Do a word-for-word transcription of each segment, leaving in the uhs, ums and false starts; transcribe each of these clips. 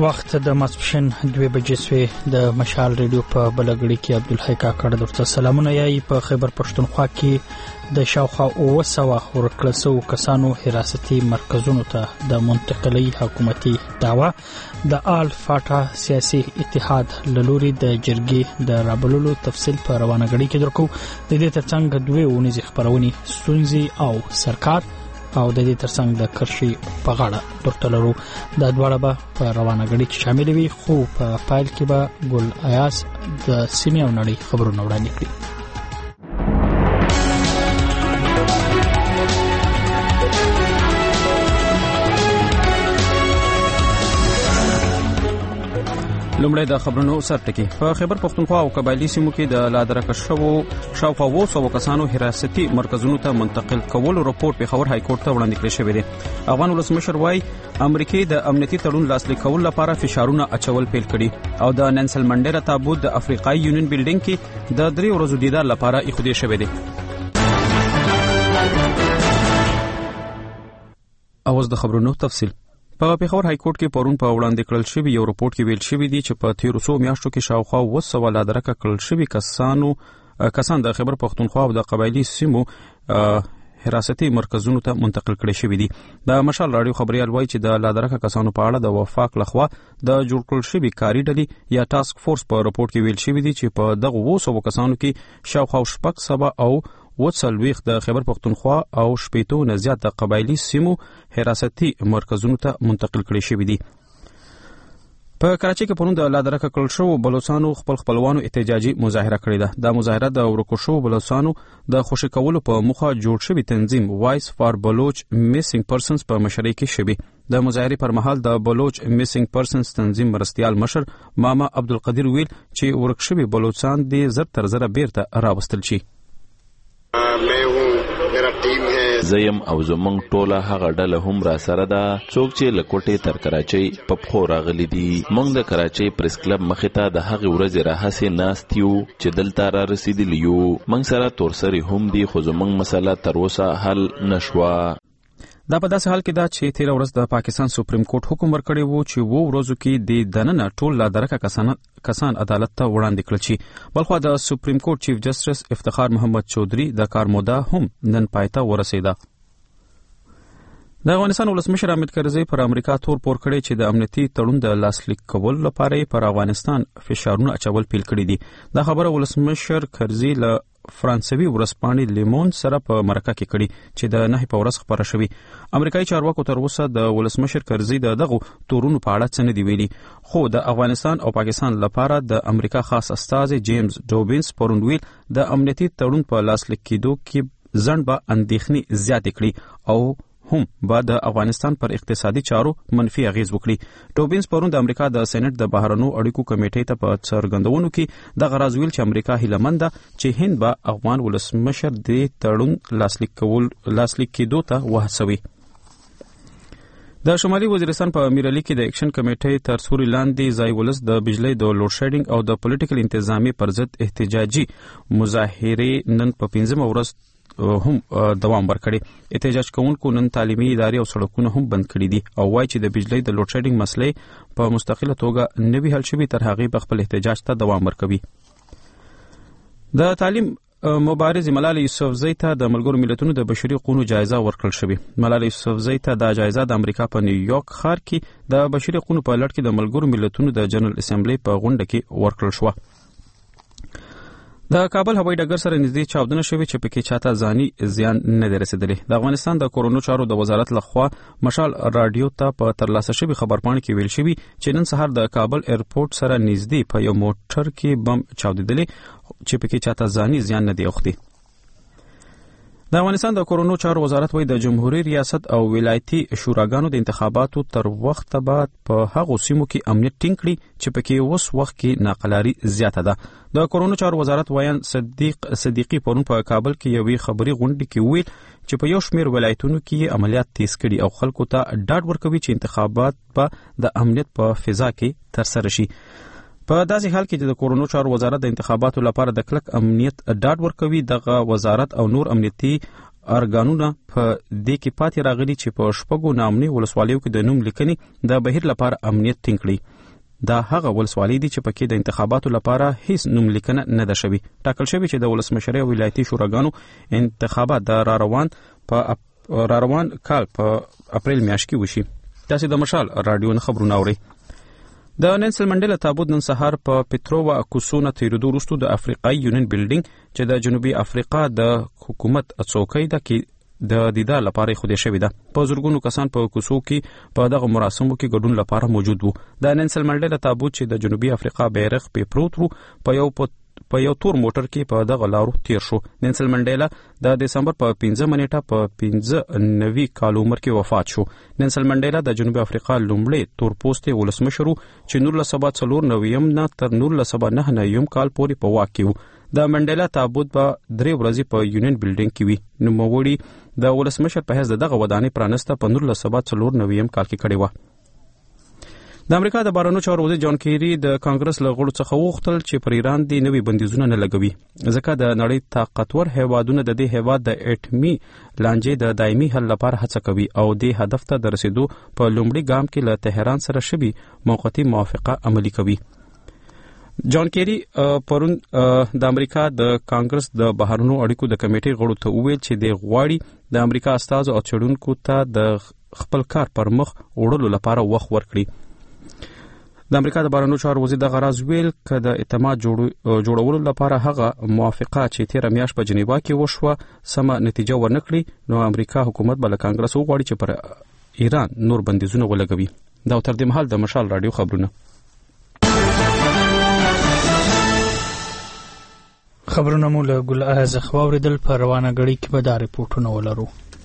وخت د ماسپښین دوه بجې سوې د مشال ریډیو په بلګړی کې عبدالحی کاکړ درته سلامونه یای. په خیبر پښتونخوا کې د شاوخوا اوه سوه ورکړسو کسانو حراستي مرکزونو ته د منتقلي حکومتي دعوه د آل فاټا سیاسي اتحاد لوري د جرګې د رابلولو تفصیل په روانه غړي کې درکو. د دې ترڅنګ دوه ونیز خبرونی ستونزي او سرکار او د دې ترڅنګ د کرشي په غاړه ډاکټر لرو د دواړه به په روانه غړي کې شامل وي، خو په فایل کې به ګل ایاس د سیمې او نړۍ خبرونه وړاندې کړي. لومړی د خبرونو سرټکی. په خیبر پښتونخوا او قبایلی سیمو کې د لادرکه شوو شاوخوا اوه سوه کسانو حراستي مرکزونو ته منتقل کولو رپورټ په خبر های کورټ ته وړاندې کړی شوی دی. افغان ولسمشر وايي امریکای د امنیتي تړون لاسلیک کول لپاره فشارونه اچول پیل کړي او د ننسل منډیلا تابوت د افریقای یونین بلډینګ کې د درې ورځو دیدار لپاره ایښودل شوی دی. اوس د خبرونو تفصیل. په پیښور های کورټ کې پرون په وړاندې کړل شوی یو رپورټ کې ویل شوی دی چې په تیر څو میاشتو کې شاوخوا اوه سوه لادرکه کړل شوی کسانو کسان د خیبر پښتونخوا او د قبایلی سیمو حراستي مرکزونو ته منتقل کړي شوی دي. د مشال رادیو خبريال وایي چې د لادرکه کسانو په اړه د وفاق لخوا د جوړ کړل شوی کاري ډلې یا ټاسک فورس په رپورټ کې ویل شوی دی چې په دغه اوه سوه کسانو کې شاوخوا شپږ سوه او وڅلويخ د خیبر پښتونخوا او شپېتو نه زیات د قبایلی سیمو حراستي مرکزونو ته منتقل کړي شوی دي. په کراچۍ کې پرون د لادرکه کړل شو بلوچستانو خپل خپلوانو احتجاجي مظاهره کړې ده. د مظاهره د ورکو شو بلوچستانو د خوشی کولو په مخه جوړ شوی تنظیم وایس فار بلوچ میسینګ پرسنز په مشرۍ کې شوی. د مظاهرې پر مهال د بلوچ میسینګ پرسنز تنظیم مرستيال مشر ماما عبدالقدیر ویل چې ورک شوی بلوچستان د زر تر زر بیرته راوستل شي. زیم او زمونږ ټوله هغه ډله هم را سره ده څوک چې له کوټې تر کراچۍ په پښو راغلي دي. موږ د کراچۍ پریس کلب مخې ته د هغې ورځې راهسې ناست یو چې دلته را رسېدلي یو. موږ سره تورسرې هم دي خو زمونږ مسله تر اوسه حل نشوه. دا په داسې حال کې ده چې تیر ورځ د پاکستان سپریم کورټ حکم ورکړی وو چې وو ورځو کې د دننه ټول لادرکه کسان کسان عدالت ته وړاندې کړل شي. بلخو د سپریم کورټ چیف جسټس افتخار محمد چودھری د کار موده هم نن پایته ورسېده. د افغانستان ولسمشر حامد کرزي پر امریکا تور پور کړی چې د امنیتي تړون د لاسلیک کولو لپاره پر افغانستان فشارونه اچول پیل کړي دي. دا خبره ولسمشر کرزي له فرانسوي ورځپاڼې لیمون سره په مرکه کې کړي چې د نه په ورځ خبره شوی. امریکایي چارواکو تر اوسه د ولسمشر کرزي د دغه تورونو په اړه څه نه دی ویلي، خو د افغانستان او پاکستان لپاره د امریکا خاص استازي جیمز ډوبینز پرون ویل د امنیتي تړون په لاسلیک کېدو کې ځنډ به اندېښنې زیاتې کړي او هم بعد د افغانستان پر اقتصادي چارو منفي اغیز وکړي. ټوبینز پرون د امریکا د سېنات د بهرنیو اړیکو کمیټې ته په څرګندونو کې د غراز ویل چې امریکا هیله مند ده چې هند به افغان ولسمشر د تړون لاسلیک کول لاسلیک کېدو ته وهڅوي. د شمالي وزیرستان په امیرعلي کې د اکشن کمیټې تر سوري لاندې ځای ولس د بجلی د لوډ شیډینګ او د پولیټیکل انتظامی پر ضد احتجاجي مظاهرې نن په پنځمه ورځ هم دوام ورکړي. احتجاج کوونکو نن تعلیمي ادارې او سړکونه هم بند کړي دي او وایي چې د بجلی د لوډ شیډینګ مسلې په مستقله توګه نوي حل شوي تر هغې به خپل احتجاج ته دوام ورکوي. د تعلیم مبارز ملالۍ یوسفزۍ ته د ملګرو ملتونو د بشري حقوقو جایزه ورکړل شوې. ملالۍ یوسفزۍ ته دا جایزه د امریکا په نیویارک ښار کې د بشري حقوقو په لړ کې د ملګرو ملتونو د جنرال اسمبلی په غونډه کې ورکړل شوه. د کابل هوایي ډګر سره نږدې چاودنه شوې چې پکې چاته ځاني زیان نه دی رسېدلی. د افغانستان د کورونو چارو د وزارت لخوا مشال رادیو ته په ترلاسه شوي خبرپاڼې کې ویل شوي چې نن سهار د کابل ایرپورټ سره نږدې په یو موټر کې بم چاودېدلی چې پکې چاته ځاني زیان نه دی اوښتی. د افغانستان د کورونو چارو وزارت وایي د جمهوریت ریاست او ولایتي شوراګانو د انتخاباتو تر وخته بعد په هغو سیمو کې امنیت ټینګ کړي چې پکې اوس وخت کې ناقلاري زیاته ده. د کورونو چارو وزارت وایي صدیق صدیقي پرون په کابل کې یوې خبري غونډه کې ویل چې په یو شمېر ولایتونو کې عملیات تیز کړي او خلکو ته ډاډ ورکوي چې انتخابات په د امنیت په فضا کې ترسره شي. په داسې حال کې چې د کورونو چارو وزارت د انتخاباتو لپاره د کلک امنیت ډاډ ورکوي، دغه وزارت او نور امنیتي ارګانونه په دې کې پاتې راغلي چې په شپږو نامني ولسوالیو کې د نوم لیکنې د بهیر لپاره امنیت ټینګ کړي. دا هغه ولسوالۍ دي چې پکې د انتخاباتو لپاره هیڅ نوم لیکنه نه ده شوې. ټاکل شوی چې د ولسمشرۍ او ولایتي شوراګانو انتخابات د را روان په را روان کال په اپریل میاشت کې وشي. تاسو د مشال رادیو نه خبرونه اورئ. د ننسل منډیلا تابوت نن سهار په پټرو کوسونه تیرودو وروسته د افریقایي یونین بلډینګ چې د جنوبي افریقا د حکومت څوکۍ ده کې د دیدار لپاره خوده شوی ده. په زورګونو کسان په کوسو کې په دغه مراسمو کې ګډون لپاره موجود وو. د ننسل منډیلا تابوت چې د جنوبي افریقا بیرغ په پروت وو په یو په یو تور موټر کې په دغه لارو تیر شو. ننسل منډیلا د دسمبر په پنځمه نیټه په پنځه نوي کال عمر کې وفات شو. ننسل منډیلا د جنوبي افریقا لومړی تور پوستې ولسمشر چې نولس سوه څلور نویم نه تر نولس سوه نه نویم کال پورې په واک کې و. د منډیلا تابوت په درې ورځې په یونین بلډینګ کې وي. نوموړي د ولسمشر په حیث دغه ودانۍ پرانسته په نولس سوه څلور نویم کال کې کړې و. د امریکا د بهرنیو چارو وزیر جان کیری د کانګرس له غړو څخه وغوښتل چې پر ایران د نوي بندیزونه نه لګوي ځکه د نړۍ طاقتور هیوادونه د دې هیواد د اټمي لانجې د دایمي حل لپاره هڅه کوي او د هدف ته د رسیدو په لومړي ګام کې له تهران سره شوي موقتي موافقه عملي کوي. جان کیری پرون د امریکا د کانګرس د بهرنیو اړیکو د کمیټې غړو ته وویل چې د غواړي د امریکا استازو او چړونکو ته د خپل کار پر مخ وړلو لپاره وخت ورکړي. د امریکا د بهرنیو چارو وزیر دغه راز ویل چې د اعتماد جوړولو لپاره هغه موافقه چې تیر میاشت په جنیوا کې وشوه سمه نتیجه ورنکړي نو امریکا حکومت بل کانګرس وغواړي چې پر ایران نور بندیزونه ولګوي. دا تر دې مهال د مشال رادیو خبرونه خبرونه مو له ګل اعز خواوریدل په روانه غړي کې به دا ریپورتونه ولرو.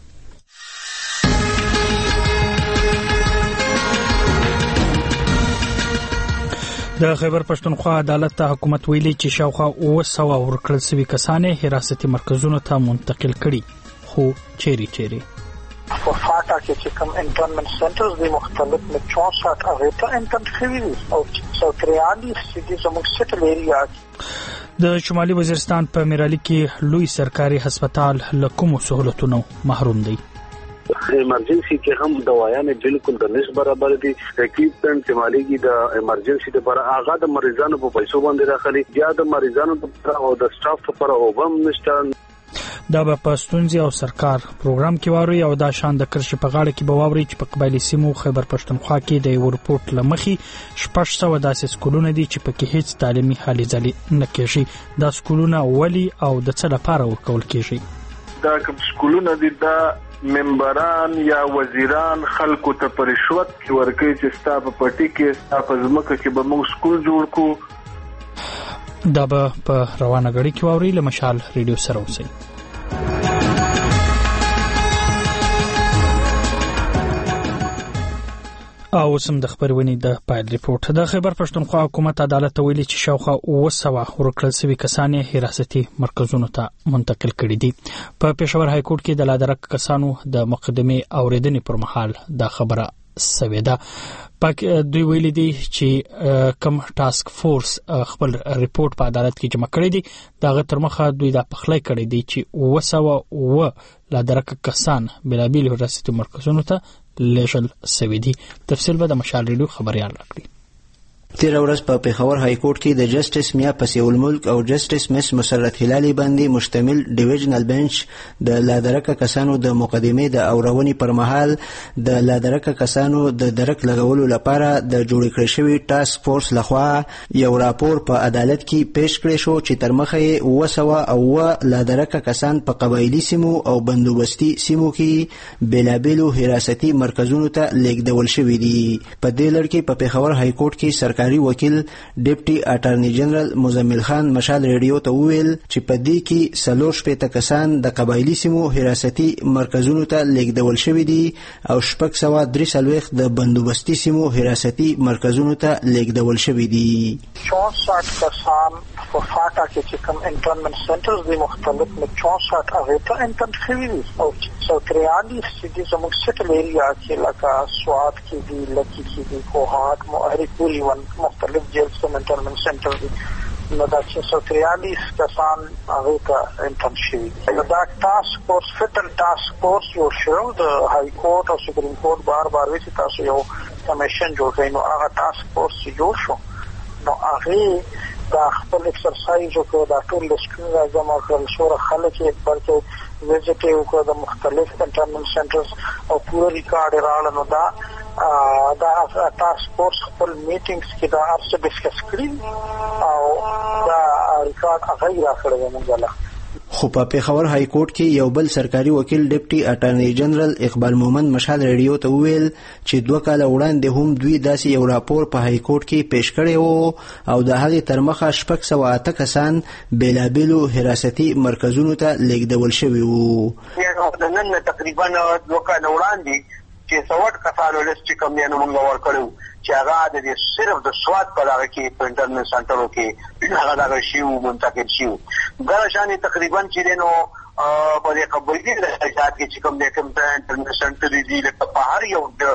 د خیبر پښتونخوا عدالت ته حکومت ویلي چې شاوخوا اوه سوه ورکړل شوي کسان حراستي مرکزونو ته منتقل کړي خو چیرې چیرې په فاټا کې چې کوم انټرنمنت سنټرز دي مختلف نه چوسټ هغه ته انټرنمنت شوي دي او څو تریالیس چې زموږ سټل ایریا د شمالي وزیرستان په میرالي کې لوی سرکاري هسپتال له کومو سہولتونو محروم دی. ایمرجنسی کې هم دوايان بالکل د نس برابر دي. اکیپمنٹ شمالي کې د ایمرجنسی لپاره هغه د مریضانو په پیسو باندې راخلي یا د مریضانو لپاره او د سټاف لپاره او هم نشته. دا به پښتونځي او سرکار پروګرام کې واري او دا شان د کرش په غاړه کې به واوري چې په قبایلی سیمو خیبر پښتونخوا کې د یو رپورت لمخي شپږ سوه داسې سکولونه دي چې پکې هیڅ تعلیمي هلې ځلې نه کېږي. دا سکولونه ولي او د څه لپاره ورکول کېږي؟ دا کوم سکولونه دي دا ممبران یا وزیران خلکو ته پر رشوت کې ورکوي چې ستا په پټي کې ستا په ځمکه کې به موږ سکول جوړ کړو. دا به په روانه غړي کې واوري. له مشال ریډیو سره اوسئ. او سم د خبرونې د پایل ریپورت. د خیبر پښتونخوا حکومت عدالت ویلي چې شاوخوا اوه سوه ورکړل شوي کسان حراستي مرکزونو ته منتقل کړي دي. په پېښور های کورټ کې د لادرک کسانو د مقدمې اوریدنې پر مهال دا خبره سوي ده. پاک دوی ویلي دي چې کم ټاسک فورس خپل ریپورت په عدالت کې جمع کړی دی داغه تر مخه دوی دا پخلی کړی دی چې اوه سوه اوه لادرک کسان بلابل حراستي مرکزونو ته لیشل سوي دي. تفصیل به د مشال ریډیو خبريال راکړي. تیر ورځ په پیښور های کورټ کې د جسټس میا پسیو الملک او جسټس مس مسرت هلالي باندې مشتمل ډیویژنل بنچ د لادرکه کسانو د مقدمې د اورونې پر مهال د لادرکه کسانو د درک لګولو لپاره د جوړ کړی شوی ټاسک فورس لخوا یو راپور په عدالت کې پیښ کړی شو چې تر مخه یې اوه سوه اوه لادرکه کسان په قبایلی سیمو او بندوبستي سیمو کې بېلابېلو حراستي مرکزونو ته لیږدول شوي دي. په دې لړ کې په پیښور های کورټ کې سرکاري وکیل ډیپټي اټارنی جنرال مزمل خان مشال ریډیو ته وویل چې په دې کې څلور شپېته کسان د قبایلی سیمو حراستي مرکزونو ته لیږدول شوي دي او شپږ سوه درې څلوېښت د بندوبستي سیمو حراستي مرکزونو ته لیږدول شوي دي. چونسټ کسان په فاټا کې چې کوم انټرنمنت سنټرز دي مختلف نه چونسټ هغه ته انټرنمنت شوي دي او څو تریالیس چې زموږ سټل ایریا کې لکه سوات کې دي لکه کې دي کوهات مو اړ پوری ون مختلف جیل سم انټرنمنت سنټر دي نو دا چې څو تریالیس کسان هغه ته انټرن شوي دي. دا ټاسک فورس فټل ټاسک فورس یو شو د های کورټ او سپریم کورټ بار بار وی چې تاسو یو کمیشن جوړ کړئ، نو هغه ټاسک فورس جوړ شو. نو هغه دا خپل ایکسرسایز وکړ، دا ټول لسټونه جمع کړل، شوره خلک یې بلکې ویزټ یې وکړ د مختلف انټرنل سنټرز او پوره ریکارډ یې راوړل. نو دا دا ټاسک فورس خپل میټینګز کې دا هر څه ډسکس کړي او دا ریکارډ هغه یې راکړی موږ له. خو په پېښور های کورټ کې یو بل سرکاري وکیل ډیپټي اټارنی جنرال اقبال مومند مشال ریډیو ته وویل چې دوه کاله وړاندې هم دوی داسې یو راپور په های کورټ کې پیش کړی وو او د هغې تر مخه شپږ سوه اته کسان بېلابېلو حراستي مرکزونو ته لیږدول شوي وو. د نن تقریبا دوه کاله وړاندې چې سوټ کسانو لیست کوم یې موږ ورکړو چې هغه د صرف د سواد په لاره کې په انټرنل سنټرو کې هغه دغه شیو منتقل شیو. ګره شانې تقریبا چې نو په دې قبایلي لهجات کې چې کوم د کوم انټرنل سنټر دی لکه په هر یو د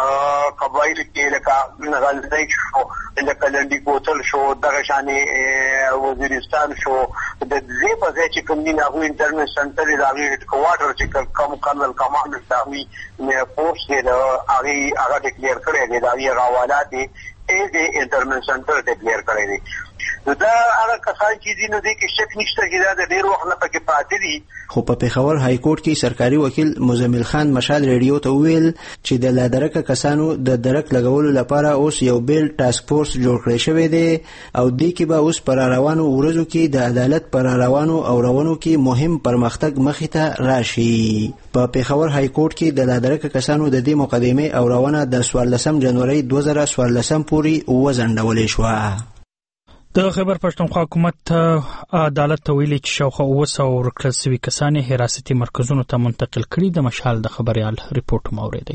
قبایل کې لکه غلطۍ شو، لکه لنډي کوتل شو، دغه شانې وزیرستان شو، د دې په ځای چې کوم دی هغه انټرنل سنټر دی هغه هډ کوارټر چې کوم کرنل کمانډر دی نه پوسټ دی هغه هغه ډیکلیئر کړی دی، دا یې حوالات دی ای انټرنل سنټر ډیکلیئر کړی دی. دا هغه کسان چې دي نو دې کې شک نشته چې دا د ډېر وخت نه پکې پاتې دي. خو په پېښور های کورټ کې سرکاري وکیل مزمل خان مشال ریډیو ته وویل چې د لادرکه کسانو د درک لګولو لپاره اوس یو بیل ټاسک فورس جوړ کړی شوی دی او دې کې به اوس پر روانو ورځو کې د عدالت پر روانو او روانو کې مهم پرمختګ مخې ته راشي. په پېښور های کورټ کې د لادرکه کسانو د دې مقدمې او روانه د څوارلسم جنوري دوه زره څوارلسم پورې وځنډولې شوه. د خیبر پښتونخوا حکومت عدالت ته ویلي چې شاوخوا اوه سوه ورکړل شوي کسان یې حراستي مرکزونو ته منتقل کړي. د مشال د خبریال ریپورټ مو اورېدی.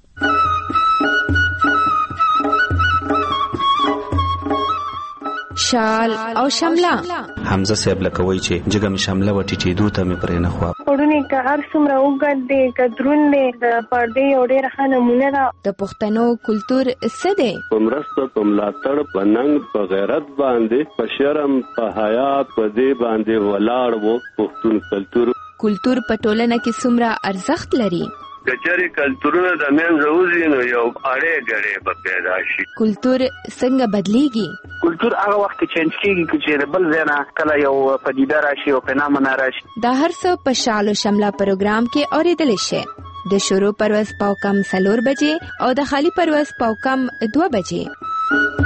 شال او شمله حمزه صاحب لکوي چې جګم شمله وټی چې دوه ته مې پرې نه خوا پړونی که هر څومره وګد دی کدرون دی د پردې او ډېر ښه نمونه ده. د پښتنو کلتور څه دی؟ په مرسته په ملاتړ په ننګ په غیرت باندې په شرم په حیا په دې باندې ولاړ وو پښتون کلتور. کلتور په ټولنه کې څومره ارزښت لري؟ کچاري کلتورونه د منځه وځي نو یو اړې ګړې به پیدا شي. کلتور څنګه بدلیږي؟ کلتور هغه وخت کې چینج کیږي چې بل ځای نه کله یو پدیده راشي او پنامه نه راشي. دا هر څه په شال او شمله پروګرام کې اوریدل شي. د شروع پرواز پاو کم سلور بجې او د خالی پرواز پاو کم دوه بجې.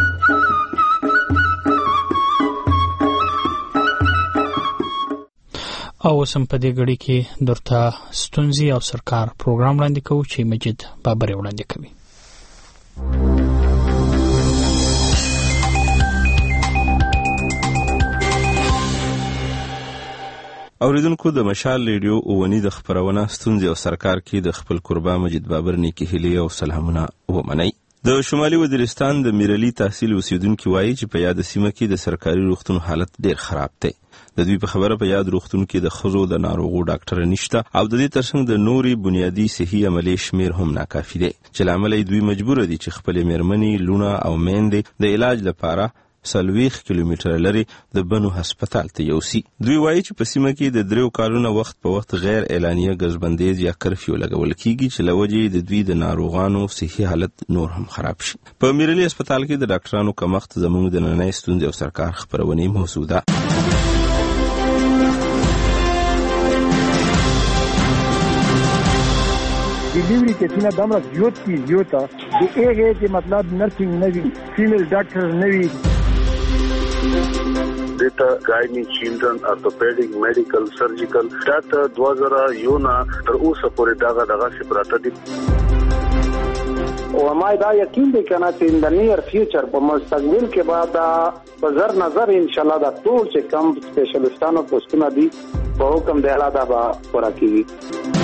او سم په دې غړي کې درته ستونزي او سرکار پروګرام وړاندې کوي چې مجید بابر وړاندې کوي. اوریدونکو د مشال ریډیو اونی د خبرونه ستونزي او سرکار کې د خپل قربا مجید بابر نیکی هلي او سلامونه ومني. د شمالي وزیرستان د میرلی تحصیل اوسیدونکو وایي چې په یاد سیمه کې د سرکاري روغتون حالت ډیر خراب دی. د دوی په خبره په یاد روغتون کې د خزو د ناروغو ډاکټر نشته او د دې ترڅنګ د نوري بنیادی صحي عملې شمیر هم ناکافي دی چې لامل دوی مجبور دي چې خپل میرمنې لونه او میندې د علاج لپاره سلويخ کیلومتر لري د بنو هسپتال ته یوسي. دوی وایي چې په سیمه کې د دریو کالونو وخت په وخت غیر اعلانیه غزبندیز یا کرفیو لګول کیږي چې لوجې د دوی د ناروغانو صحي حالت نور هم خراب شي. په میرلی هسپتال کې د ډاکټرانو کمښت زموږ د نننۍ ستونزې او سرکار خبرونه موضوع ده. ڈیلیوری کے سینہ دامرا زیوت کی زیوتا جو ایک ہے کہ مطلب نرسنگ نوی فیمیل ڈاکٹر نوی دیتا گائنی چیلڈرن ارتوپیڈک میڈیکل سرجیکل داتا دوازرا یونا تر اوسه پورې داغه داغه سپراته دي. او ما دا یقین دی کنه چې ان د نیر فیوچر په مستقبل کې بعد په زر نظر ان شاء الله دا ټول چې کم سپیشلیستانو پوسټونه دي په حکم دی اعلی دا به پوره کیږي.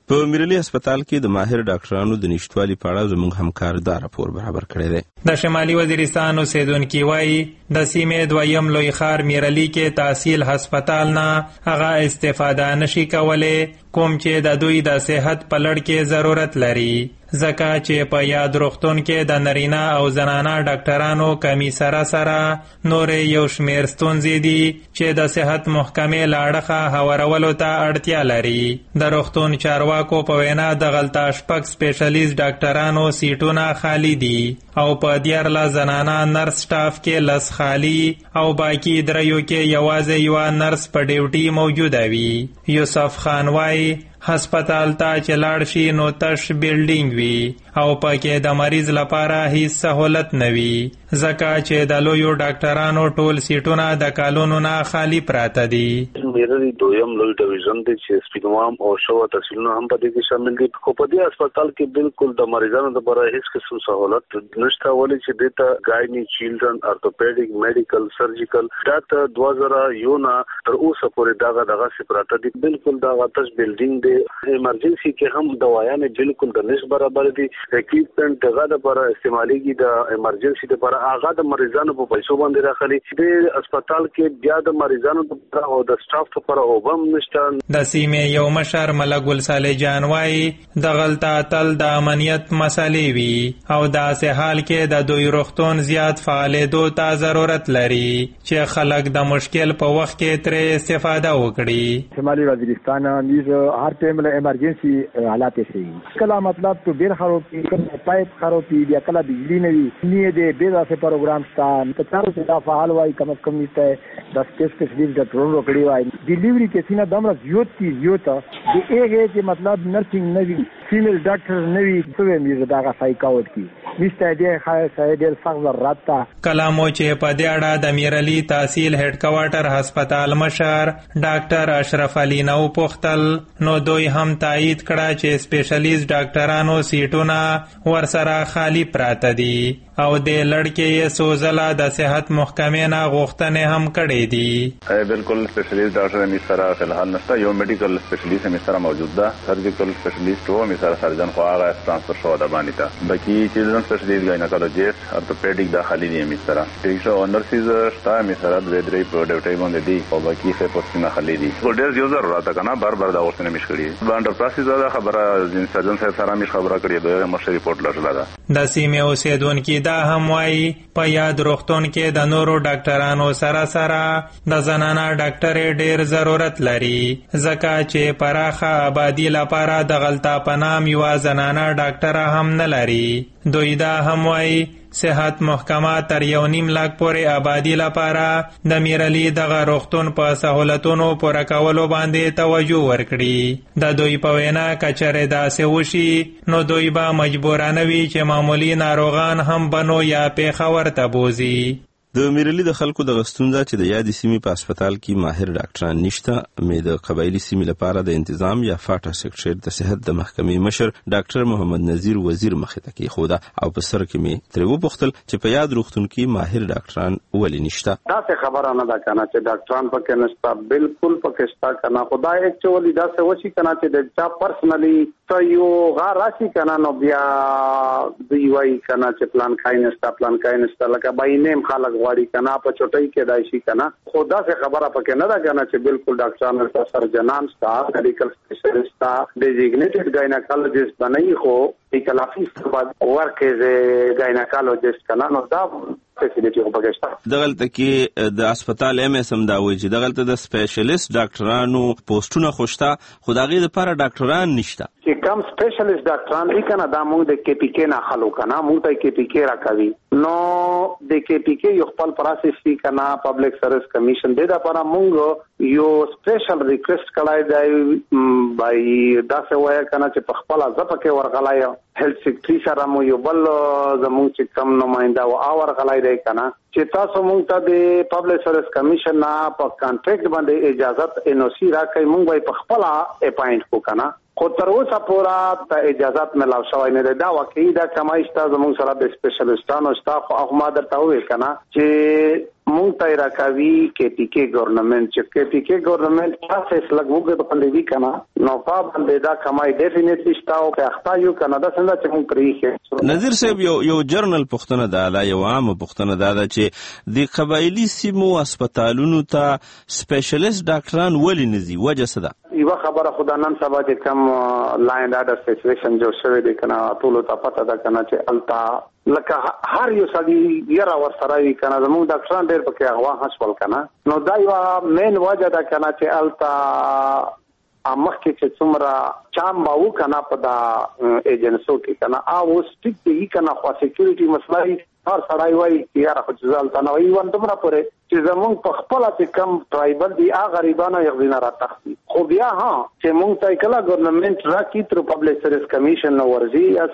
په میرلی هسپتال کې د ماهر ډاکټرانو د نشټوالي په اړه زموږ همکار دا راپور برابر کړی دی. د شمالي وزیرستان اوسیدونکي وایي د سیمې دویم لوی ښار میرلی کې تحصیل هسپتال نه هغه استفاده نشي کولی کوم چې د دوی د صحت په لړ کې ضرورت لري، ځکه چې په یاد روغتون کې د نارینه او زنانه ډاکټرانو کمی سره سره نورې یو شمېر ستونزې دي چې د صحت محکمې له اړخه هوارولو ته اړتیا لري. د روغتون چارواکو په وینا دغلته شپږ سپیشلیست ډاکټرانو سیټونه خالی دي او په دیارلس زنانه نرس سټاف کې لس خالی او باقي دریو کې یوازې یوه نرس په ډیوټي موجوده وي. یوسف خان وایي هسپتال ته چې لاړ شي نو تش بیلډینګ وي او پکې د مریض لپاره هیڅ سہولت نه وي، ځکه چې د لویو ډاکټرانو ټول سیټونه د کالونو نه خالی پراته دي. میرلی دویم لوی ډیویژن دی چې سپینوام او شوه تحصیلونه هم په دې کې شامل دي. خو په دې هسپتال کې بالکل د مریضانو لپاره هیڅ قسم سہولت نشته، ولې چې دې ته ګاینی چیلډرن ارتوپیډیک میډیکل سرجیکل دا ته دوه زره یو نه تر اوسه پورې دغه دغه سپراته دي. بالکل دغه تش بیلډینګ دی. ایمرجنسی کې هم دوايانې بالکل د نش برابر دي. اکیپمنٹ دغه لپاره استعمالېږي د ایمرجنسی لپاره هغه د مریضانو په پیسو باندې راخلي. د هسپتال کې بیا د مریضانو لپاره او د سټاف لپاره اوبم نشته. د سیمې یو مشر ملک ګل صالح جان وایي د غلطه تل د امنیت مسلې وي او داسې حال کې د دوی روغتون زیات فعالېدو ته ضرورت لري چې خلک د مشکل په وخت کې ترې استفاده وکړي. شمالي وزیرستان نیز هر ټیم له ایمرجنسي حالات شي، کله مطلب تو بیر خرابي کله پایپ خرابي بیا کله بجلی نه وي نه دې به داسې پروګرام ستا ته چارو چې دا فعال وای کم از کم نشته د سپیس کې د ټرون وکړي وای ډیلیوري کې سینه دمر زیات کی زیات د هغه چې مطلب نرسنګ نه وي فیمیل ډاکټر نه وي څه وي دا سایکاوټ کی نشته دې خای ډېر سخت ضرورت تا. کلامو چې په دې اړه د میرلی تحصیل هډ کوارټر هسپتال مشر ډاکټر اشرف علي نو پختل نو دوی هم تایید کړه چې سپیشلیست ډاکټرانو سیټونه ورسره خالی پراته دي او د لړکې یې سوزله د صحت محکمې نه غوښتنې هم کړې دي. بالکل سپیشلیست ډاکټر می سره فلحال نشته، یو میډیکل سپیشلیست می سره موجود ده، سرجیکل سپیشلیست و می سره سرجن خو هغه ترانسفر شو د باندې ته باقي چیلډرن سپیشلیست گاینیکولوژیست ارتوپیډیک د خالی دی می سره ټیکشو نرسز شتا می سره د درې په ډیوټي باندې دي او باقي څه پوسټونه خالی دي. ډېر یو ضرورت کنه بار بار دا غوښتنه مش کړی باندې پراسي زده خبره ځین سرجن صاحب سره مش خبره کړی به مشر ریپورت لرله ده. د سیمې اوسیدونکي دا هم وایي په یاد روغتون کې د نورو ډاکټرانو سره سره د زنانه ډاکټرې ډېر ضرورت لري، ځکه چې پراخه آبادی لپاره د غلطه په نام یوه زنانه ډاکټره هم نه لري. دوی دا هم وایي صحت محکمه تر یو نیم لاک پورې آبادی لپاره د میرلی دغه روغتون په سہولتونو پوره کولو باندې توجه ورکړي. د دوی په وینا کچره داسې وشي نو دوی به مجبورانه وي چې معمولی ناروغان هم بنو یا پیښور ته بوزي. د میرلی د خلکو د غستونځه چې د یادې سیمې په هسپتال کې ماهر ډاکټران نشته مې د قبایلی سیمې لپاره د انتظام یا فاټا سیکریټر د صحت د محکمې مشر ډاکټر محمد نذیر وزیر مخې ته کېښوده او په سر کې مې ترې وپوښتل چې په یاد روغتون کې ماهر ډاکټران ولې نشته. داسې خبره نه ده کنه چې ډاکټران پکې نشته، بالکل پکې شته کنه. خدای اکچولی داسې وشي کنه چې د چا پرسنلی ته یو غار راشي کنه نو بیا دوی وایي کنه چې پلان کای نشته پلان کای نشته لکه بای نیم خلک غواړي کنه په چټای کې دای شي کنه. خدا سے خبره پکې نه ده کنه چې بالکل ډاکټران او سرجنان ستا میډیکل سپیشلیست تا ډیزیګنیټډ گاینیکولوژیست بنئ خو ایکلافی بعد ورکه گاینیکولوژیست کنه نو دا فیسیلیټي خو پکې شته. دغلته کې د هسپتال ایم اس هم دا وایي چې دغلته د سپیشلیست ډاکټرانو پوسټونه خوشته خو د هغې دپاره ډاکټران نشته. چې کم سپیشلیست ډاکټران ای کنه دا موږ د کې پی کې نه خلو کنه موږ ته کې پی کې راکوي نو د کې پی کې یو خپل پروسس دی کنه پبلک سروس کمیشن دی دا لپاره موږ یو سپیشل ریکوست کړای دی بای داسې وایي کنه چې په خپل ځپه کې ورغلای هیلث سیکریټری سره مو یو بل زموږ چې کم نماینده او اور غلای دی کنه چې تاسو موږ ته د پبلک سروس کمیشن نه په کانټریکټ باندې اجازه ان او سی راکړئ موږ به په خپل اپاینټ کو کنه خو تر اوسه پورې ته اجازه ملاو شوی نه دا واقعي دا کمایشته زموږ سره د سپیشلیستانو سټاف او ما درته وې کنه چې مونږ ته راکوي کې ټی کې ګورنمنت چې کې ټی کې ګورنمنت تاسو لګوګه په باندې وی کنه نو په باندې دا کمای ډیفینیټلی شتاو په اختا یو کنه دا څنګه چې مونږ پریخه نظیر صاحب یو یو جرنل پښتنه دا لا یو عام پښتنه دا چې د قبایلی سیمو هسپتالونو ته سپیشلیست ډاکټران ولې نزي وجه څه ده؟ یو خبره خدا نن سبا چې کم لاین اډر سچويشن جو شوی دی کنه ټول ته پته ده کنه چې التا لکه هر یو سړي یره ور سره وی کنه زموږ ډاکټران ډېر پکې هوا هسپتال کنه نو دا یو مین وجه ده کنه چې التا امخ کې چې څومره چام باو کنه په دا ایجنسو کې کنه او سټیک دی کنه خو سکیورټي مسلې هر سړی وایي چې یاره خو ځل تا نو یو اندمره پورې چې زمونږ په خپل چې کم ټرایبل دی هغه غریبانو یو دینه راټخي خو بیا ها چې مونږ ته کله ګورنمنت راکې تر پبلک سرویس کمیشن نو ورزي یا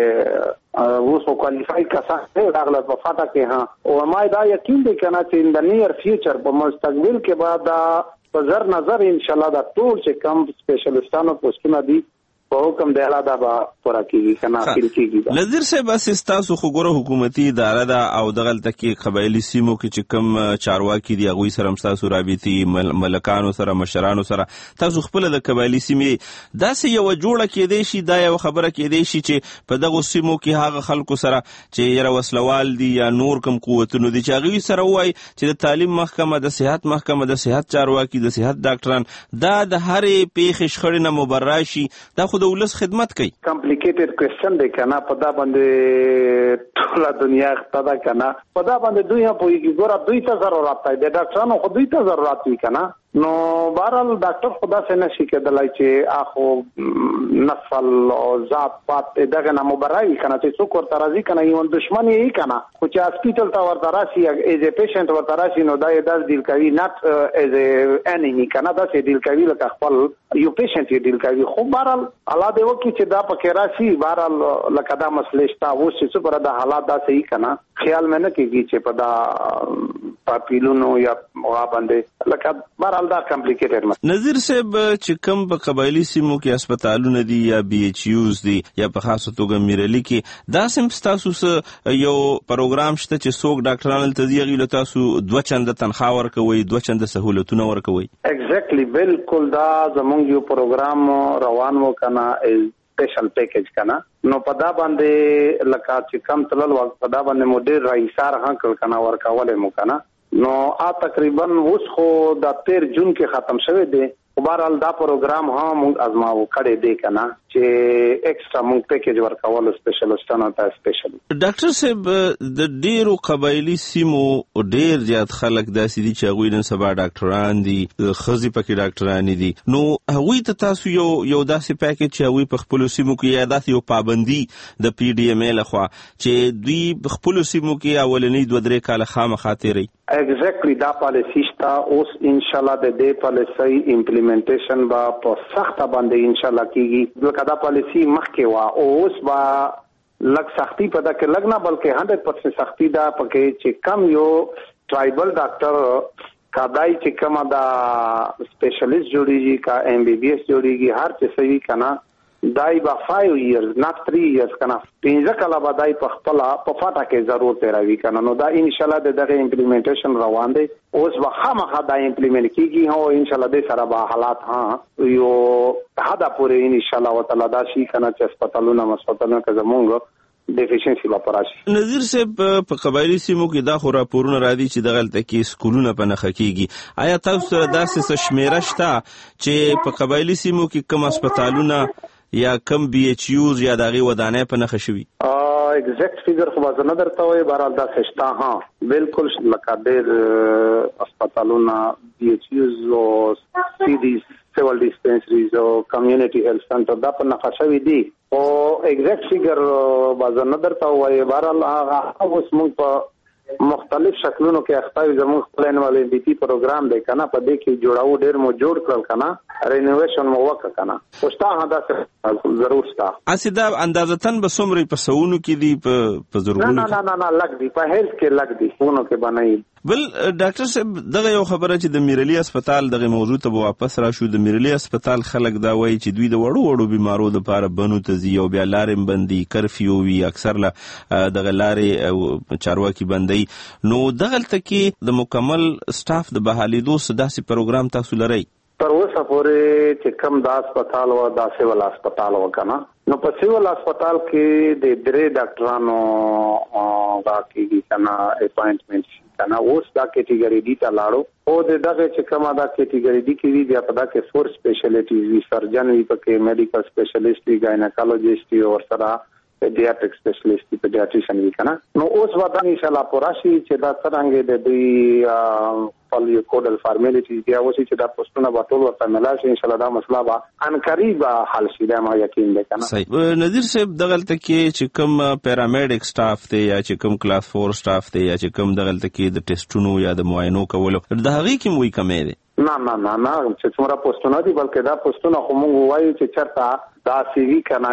سه وو کوالیفای کسان راغله په فاټا کې ها او ما دا یقین دی کنه چې ان د نیر فیوچر په مستقبل کې بعد په زر نظر ان شاء الله دا ټول چې کم سپیشلیستانو پوسټونه دي په حکم دی اعلی دا به پوره کیږي کنه اخر کیږي نظیر صاحب بس تاسو خو ګوره حکومتي اداره ده او دغلته کې قبایلی سیمو کې چې کم چارواکي دي هغه سره تاسو رابطي ملکانو سره مشرانو سره تاسو خپل د قبایلی سیمې داسې یو جوړه کې دی شي دا یو خبره کې دی شي چې په دغه سیمو کې هغه خلکو سره چې یره وسلوال دي یا نور کم قوتونو دي چې هغه سره وای چې د تعلیم محکمه د صحت محکمه د صحت چارواکي د صحت ډاکټران دا د هرې پیښې شخړې نه مبرر شي دا د ولس خدمت کوي کمپلیکیټډ کوېسچن دی کنه په دا باندې ټول دنیا خطا کنه په دا باندې دوی په یوه ګوره دوی ته ضرورت دی د ډاکټرانو خو دوی ته ضرورت وي کنه نو بهرحال ډاکټر خدا څخه نشي کېدلای چې اخو نسل او ذات پات دغه نه مبرای کنه چې څوک ورته راځي کنه یو دښمن یې کنه خو چې هسپتال ته ورته راشي ایز ا پیشنټ ورته راشي نو دا یې داس ډیل کوي نات ایز ا انیمی کنه دا سې ډیل کوي لکه خپل یو پیشنټ یې ډیل کوي خو بهرحال الله دې وکړي چې دا پکې راشي بهرحال لکه دا مسلې شته و چې څه پر دا حالات دا صحیح کنه خیال مې نه کیږي چې په دا پاپیلونو یا هغه باندې لکه بهرحال دا کمپلیکیټډ نظیر صاحب چې کوم په قبایلی سیمو کې هسپتالونه دي یا بي ایچ یوز دي یا په خاصه توګه میرلی کې دا سم تاسو یو پروګرام شته چې څوک ډاکټرانو ته دی غوښتل تاسو دوه چنده تنخواه ورکوي دوه چنده سہولتونه ورکوي ایگزیکټلی بالکل دا زموږ یو پروګرام روان وکنه سپیشل پیکیج کنه نو په دا باندې لکه چې کم تلل وخت په دا باندې مودر رئیسار ها کل کنه ورکواله مو کنه نو ا تقریبا اوس خو د تیر جون کې ختم شوه دی بهرحال دا پروګرام ها موږ ازماو کړی دی کنه چې ایکسترا موږ پیکیج ورکول سپیشلیستانو ته سپیشل ډاکټر صاحب د ډیرو قبایلی سیمو ډیر زیات خلک داسې دي چې هغوی نن سبا ډاکټران دي خزي پکې ډاکټران دي نو هغوی ته تاسو یو یو داسې پیکیج چې هغوی په خپل سیمو کې یا داسې یو پابندي د پی ډی ایم ال خوا چې دوی په خپل سیمو کې اولنی دوه درې کال خامخا تیری ایگزیکټلی دا پالیسی شته اوس ان شاء الله د دې پالیسی امپلیمنټیشن با په سخت باندې ان شاء الله کیږي لکه دا پالیسی مخکې وا اوس با لږ سختی پدا کې لګ نه بلکې هندرد پرسنټ سختی دا پکې چې کم یو ټرایبل ډاکټر کدای چې کومه دا سپیشلیست جوړیږي کا ایم بی بی ایس جوړیږي هر څه صحیح کنه دای با five years not three years کنه پنځه کاله به دای په خپل په فاټا کې ضرورت راوي کنه نو دا ان شاء الله دغه امپلیمنټیشن روان دی اوس به خامخا دا امپلیمنټ کیږي هو ان شاء الله د سره به حالات ها یو هدا پورې ان شاء الله وتعالى دا شي کنه چې هسپتالونه مسپتالونه کې زمونږ ډیفیشنسي به پراشي نظیر صاحب په قبایلی سیمو کې دا خو راپورونه راځي چې دغلته کې سکولونه په نخښه کیږي آیا تاسو سره داسې شمیره شته چې په قبایلی سیمو کې کوم هسپتالونه یا کم بی ایچ یوز یا دغه ودانې په نخښه شوي ایگزیکټ فیګر خو ځنه درته وای بهرحال دا خشتا ها بالکل لکه ډېر هسپتالونه بی ایچ یوز او سی ډي سیول ډیسپنسریز او کمیونټي هیلث سنټر دا په نخښه شوي دي او ایگزیکټ فیګر ځنه درته وای بهرحال هغه اوس موږ په مختلف شکلونو کې اختیار زموږ پلان والے بي پی پروګرام دی کنه په دې کې جوړاو ډېر مو جوړ کړل کنه رینوویشن مو وکړه کنه خوشتا هدا ضرور شته اسیدا اندازتن به سمري په سونو کې دی په زرګونو نه نه نه نه لګ دی په هیلث کې لګ دی ونه کې باندې بل ډاکټر صاحب دغه یو خبره چې د میرلی هسپتال دغه موضوع ته واپس را شو، د میرلی هسپتال خلک دا وایي چې دوی د وړو وړو بیمارو لپاره بنو ته ځي او بیا لارې بندي کرفیو وي، اکثر له دغه لارې چارواکي بندي. نو دغلته کې د مکمل سټاف د بحالېدو څه داسې پروګرام تاسو لرئ؟ تر اوسه پورې چې کم دا هسپتال و دا سیول هسپتال و کنه، نو په سیول هسپتال کې د درې ډاکټرانو دا کېږي کنه اپاینټمنټ کنه. اوس دا کیټګری ډی ته لاړو او د دغه چې کومه دا کیټګری ډی کې وی بیا په دا کې فور سپیشلیټیز وی، سرجن وی، پکې میډیکل سپیشلیسټ وی، ګاینیکالوجیسټ وی، او سره پیډیاټریک سپیشلیسټ وی، پیډیاټریشن وی کنه. نو اوس ودا ان شاء الله پوراشي چې دا څنګه د دوی فالو کوډل فارمیلیټیز بیا وسی چې دا پوسټونه به ټول ورته ملاشي، ان شاء الله دا مسله به ان قریب حل شي، دا ما یقین ده کنه. صحیح. نذیر صاحب دغلته کې چې کوم پیرامیډیک سټاف ته یا چې کوم کلاس فور سټاف ته یا چې کوم دغلته کې د ټیسټونو یا د معاینو کولو د هغه کې موي کمې ده؟ نه نه نه نه چې څومره پوسټونه دي، بلکې دا پوسټونه خو موږ وایو چې چرته دا سی وی کنه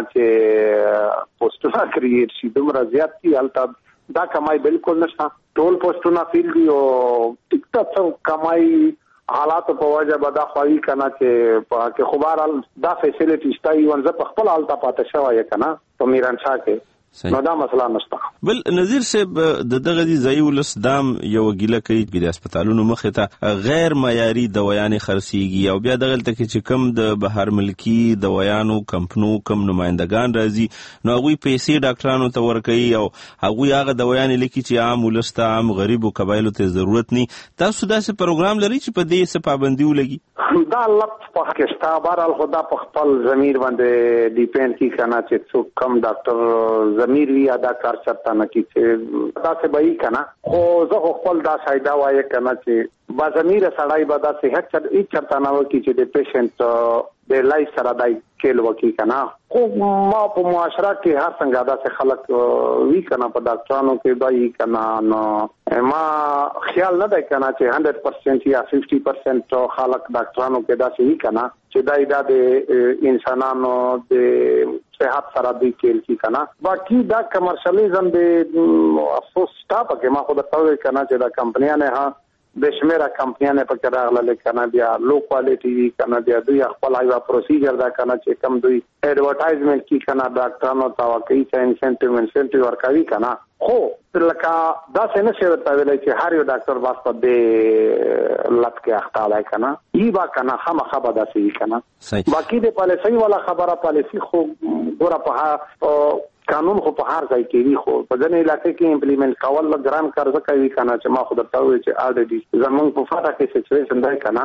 چې پوسټونه کریټ شي دومره زیات دي، البته دا کمای بالکل نشته. ټول پوسټونه فیل دي او ټیک ټاک کمای حالات په وجه به دا خوایي کنه چې په کې خبر دا فیسیلیټی شته، یو ځکه په خپل حالت پاتې شوی کنه په میرانشاه کې، نو دا مسله نشته. بل نذیر صاحب د دغه دی ځای ولس دام یو ګیله کوي چې د هسپتالونو مخې ته غیر معیاري دوايانې خرڅيږي او بیا دغلته کې چې کم د بهر ملکی دوايانو کمپنو کم نمائندگان راځي نو هغوی پیسې ډاکټرانو ته ورکوي او هغوی هغه دوايانې لیکي چې عام ولس ته، عام غریب او قبایلو ته ضرورت نه. تاسو داسې پروګرام لري چې په دې څه پابندي ولګي؟ دا لفظ په حقیقت بهرحال خدا په خپل ضمیر باندې ډیپند کی کنه چې څوک کم ډاکټر ضمیر وی ادا کار چرته نه کی چې دا څه به کنه. خو زه خپل دا شایدا وایي کنه چې با ضمیر سړای به دا صحت چرته نه وکی چې د پیشنټ د لایف سره دای کېل وکی کنه. خو ما په معاشره کې هر څنګه دا څه خلک وی کنه په ډاکټرانو کې دای کنه، نو ما خیال نه دی کنه چې صد پرسنټ یا پنځه پنځه پرسنټ خلک ډاکټرانو کې دا څه وی کنه چې دای دا د انسانانو د صحت سره دی کېل کی کنه. باقی دا کمرشلیزم د افسوس سٹاپ کې ما خو دا څه کنه چې دا کمپنیانه ها بشمیره کمپنیانه په کړه غلل کنه، بیا لو کوالټي کنه، بیا دوی خپل ایوا پروسیجر دا کنه چې کم دوی ایڈورټایزمنت کی کنه ډاکټرانو ته واقعي څه انسنټیو انسنټیو ورکوي کنه. خو لکه دا څنګه چې ورته ویل چې هر یو ډاکټر واسطه د لټ کې اخته لای کنه ای با کنه خامخا به دا صحیح کنه. باقی د پالیسي والا خبره پالیسي خو ګوره په قانون خو په هر ځای کې وی، خو په ځینې علاقې کې امپلیمنٹ کول ګران کار ځکه وی کنه چې ما خو درته وایي چې الریډي زمونږ په فاټا کې سچويشن دی کنه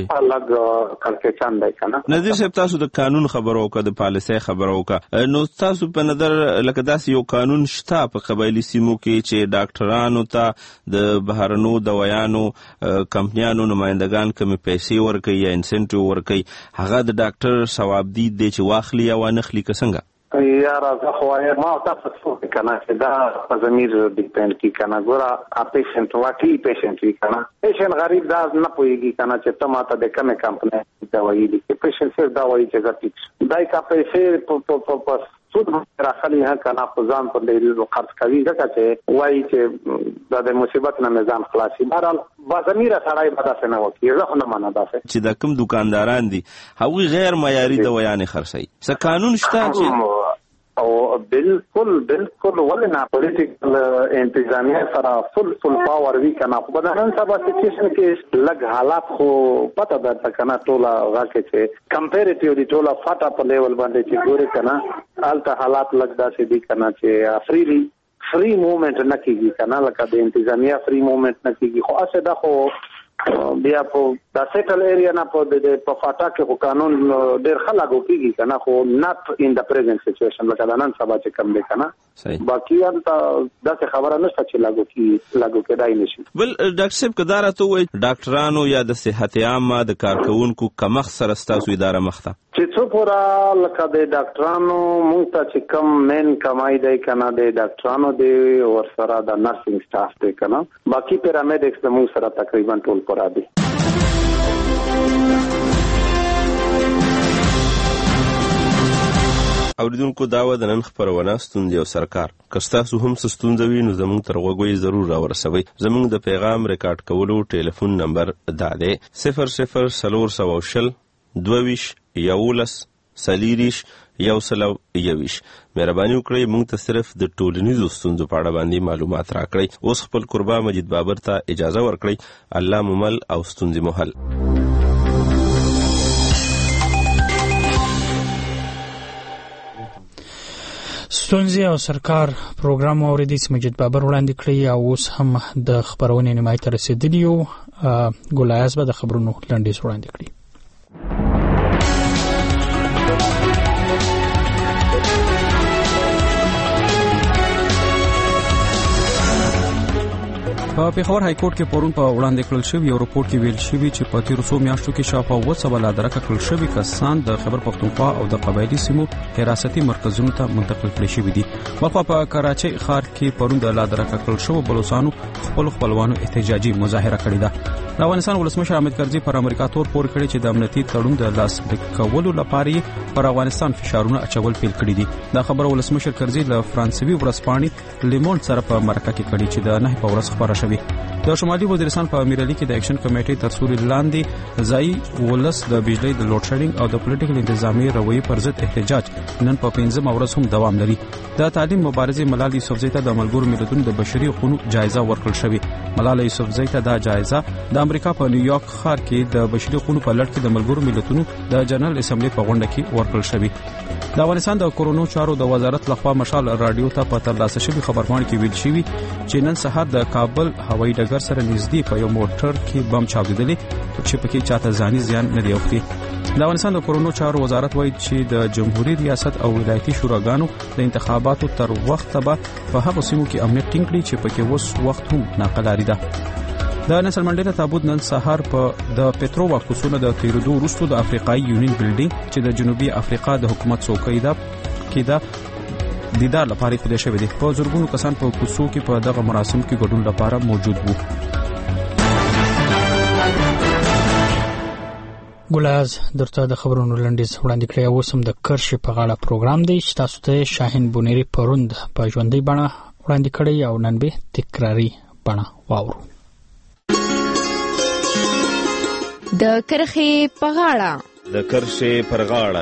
الګ کړکې چاند دی کنه. نذیر صاحب تاسو د قانون خبرو او د پالیسي خبرو او نو تاسو په نظر لکه داسې یو قانون شته په قبایلی سیمو کې چې ډاکټرانو ته د بهرنو دوايانو کمپنیانو نمائندگان کوم پیسې ورکوي یا انسنټیو ورکوي، هغه د ډاکټر ثواب دي چې واخلي یا ونخلي که څنګه؟ یا راځه خو ما تاسو څه کنه چې دا په ضمیر ډیپند کی کنه. ګوره ا پیشنټ واقعي پیشنټ وی کنه، پیشنټ غریب دا نه پويږي کنه چې ته ماته د کومه کمپنۍ دا وایي چې پیشنټ سره دا وایي چې غټ دای کا پیسې په په سود راخلی ها کنه په ځان په ډیرو خرڅ کوي ځکه چې وایي چې د مصیبت نه ځان خلاصي. بهرحال بازمیره سړی به تاسو نه وکی زه نه مانه تاسو چې د کوم دکانداران دي هغوی غیر معیاري دوايانې خرڅي، څه قانون شته چې او بالکل بالکل ولنا پولیټیکل انتظامیه سره فل فل پاور وی کنه. خو په نن سبا سچويشن کې لګ حالات خو پته ده کنه ټوله راکې چې کمپیریټیولی ټوله فاټا په لیول باندې چې ګوري کنه الته حالات لګ داسې دي کنه چې فریلی فری موومنت نه کیږي کنه، لکه د انتظامیه فری موومنت نه کیږي. خو اسه دا خو بیا په د سیټل ایریا نه په د په فاټا کې خو قانون ډېر خلک وکړي کنه، خو نات ان د پریزنت سچويشن لکه نن سبا چې کم دی کنه. باقي ان ته دا خبره نشته چې لاګو کی لاګو کېدای نشي. بل ډاکټر صاحب کدارته وای ډاکټرانو یا د صحت عامه د کارکونکو کمخ سره ستاسو اداره مخته چې څو پورا لکه د ډاکټرانو مونږ ته چې کم مین کمای دی کنه د ډاکټرانو دی او سره د نرسنګ سټاف دی کنه، باقي پیرامیډکس د مونږ سره تقریبا ټول پورا دي. اوریدونکو دا و د نن خبرونه ستونزې او سرکار که ستاسو هم څه ستونزه وي نو زموږ تر غوږو ضرور راورسوئ. زموږ د پیغام ریکارډ کولو ټلیفون نمبر دا دی صفر صفر څلور سوه شل دوه ویشت یولس څلېرویشت یو سل او یوویشت. مهرباني وکړئ موږ ته صرف د ټولنیزو ستونزو په اړه باندې معلومات راکړئ. اوس خپل قربا مجید بابر ته اجازه ورکړئ. الله مو مل او ستونزې مو حل. ستونزې او سرکار پروګرام اوریدي مجید بابر وړاندې کړی او اوس هم د خبرونې نیمایي ته رسېدلي یو. ګلایاز به د خبرونو لنډیز وړاندې کړي. په پیښور های کورټ کې پرون په وړاندې کړل شوی یو رپورت کې ویل شوی چې په تیرو څو میاشتو کې شاوخوا اووه سوه لا درکه کړل شوي کسان د خیبر پښتونخوا او د قبایلي سیمو حراستي مرکزونو ته منتقل کړي شوي دي. بلخوا په کراچۍ ښار کې پرون د لا درکه کړل شوو بلوڅانو خپلو خپلوانو احتجاجي مظاهره کړې ده. د افغانستان ولسمشر حامد کرزي پر امریکا تور پورې کړی چې د امنیتي تړون د لاسلیک کولو لپاره پر افغانستان فشارونه اچول پیل کړي دي. دا خبره ولسمشر کرزي له فرانسوي ورځپاڼې لیموند سره په مرکه کې کړې چې د نه په ورځ خبره شوې. د شمالي وزیرستان په امیرعلي کې د اکشن کمیټې تر سوري لاندې ځای ولس د بجلی د لوډ شیډینګ او د پولیټیکل انتظامی رویې پر ضد احتجاج نن په پنځمه ورځ هم دوام لري. د تعلیم مبارزې ملال یوسفزۍ ته د ملګرو ملتونو د بشري حقوقو جایزه ورکړل شوې. ملال یوسفزۍ ته دا جایزه د امریکا په نیویارک ښار کې د بشري حقوقو په لړ کې د ملګرو ملتونو د جنرال اسمبلی په غونډه کې ورکړل شوې. د افغانستان د کورونو چارو د وزارت لخوا مشال رادیو ته په ترلاسه شوی خبرپاڼه کې ویل شوی چې نن سهار د کابل هوایي ډګر سره نږدې په یو موټر کې بم چاودېدلی چې پکې چاته ځاني زیان نه دی اوښتی. د افغانستان د کورونو چارو وزارت وایي چې د جمهوریت ریاست او ولایتي شوراګانو د انتخاباتو تر وخته به په هغو سیمو کې امنیت ټینګ کړي چې پکې اوس وخت هم ناقلاري ده. د نلسن منډیلا تابوت نن سهار په د پټرو واکوسونو د تیرودو وروسته د افریقایي یونین بلډینګ چې د جنوبي افریقا د حکومت څوکۍ ده کې ده دیدار لپاره پدې شوی دی. په زرګونو کسان په کوڅو کې په دغه مراسم کې ګډون لپاره موجود وو. ګلاز درته د خبرونو لنډیز وړاندې کړی. اوس هم د کرښې په غاړه پروګرام دی چې تاسو ته شاهین بونیری پروند په ژوندۍ بڼه وړاندې کړی او نن به تکراری بڼه واورو. د کرښې په غاړه د کرښې پر غاړه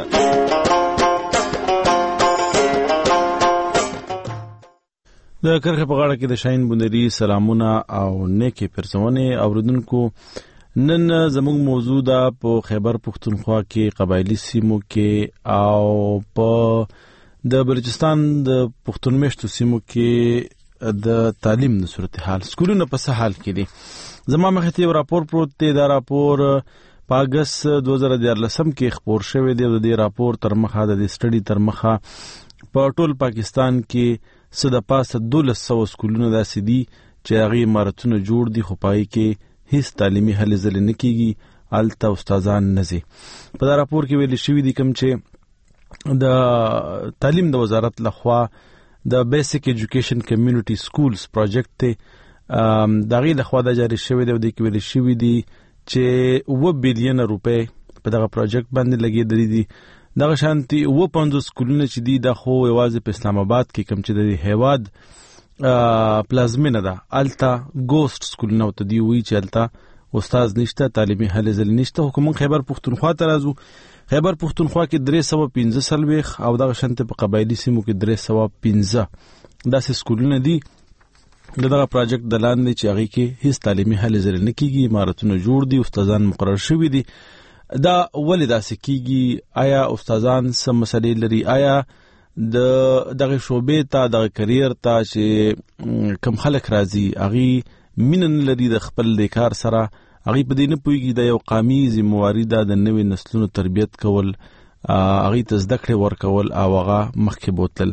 د کرښې په غاړه کې د شاهین بونیری سلامونه او نیکې پرځونې اوریدونکو. نن زموږ موضوع ده په خیبر پښتونخوا کې قبایلی سیمو کې او په د بلوچستان د پښتون میشتو سیمو کې د تعلیم د صورتحال سکولونه په څه حال کې دي. زما مخې ته یو راپور پروت دی. دا راپور په اگست دوه زره دیارلسم کې خپور شوی دی. د دې راپور تر مخه د دې سټډي تر مخه په ټول پاکستان کې څه د پاسه دولس سوه سکولونه داسې دي چې هغې عمارتونه جوړ دي خو په هغې کې هیڅ تعلیمي هلې ځلې نه کېږي. هلته استادان نه ځي. په دا راپور کې ویل شوي دي کوم چې د تعلیم د وزارت لخوا د بیسیک ایجوکیشن کمیونټي سکولز پروجیکټ دی د هغې لخوا دا جاري شوی دی او دې کې ویل شوي دي چې اووه بیلیونه روپۍ په دغه پروجیکټ باندې لګېدلي دي. دغه شانتي اووه پنځوس سکولونه چې دي دا خو یوازې په اسلام آباد کې کوم چې د هیواد پلازمینه ده هلته ګوسټ سکولونه ورته دي وایي چې هلته استاد نشته تعلیمي هلې ځلې نشته. خو موږ خیبر پښتونخوا ته راځو. خیبر پښتونخوا کې درې سوه پنځه څلوېښت او دغه شانتې په قبایلي سیمو کې درې سوه پنځه داسې سکولونه دي د دغه پروجیکټ د لاندې چې هغې کې هیڅ تعلیمي هلې ځلې نه کېږي. عمارتونه جوړ دي استادان مقرر شوي دي. دا ولې داسې کېږي؟ آیا استادان څه مسلې لري؟ آیا د دغه شعبې ته دغه کریر ته چې کم خلک راځي هغې مینه نه لري د خپل د کار سره؟ هغې په دې نه پوهېږي دا یو قامي ذمواري ده د نوې نسلونو تربیت کول هغې ته زده کړې ورکول او هغه مخکې بوتل.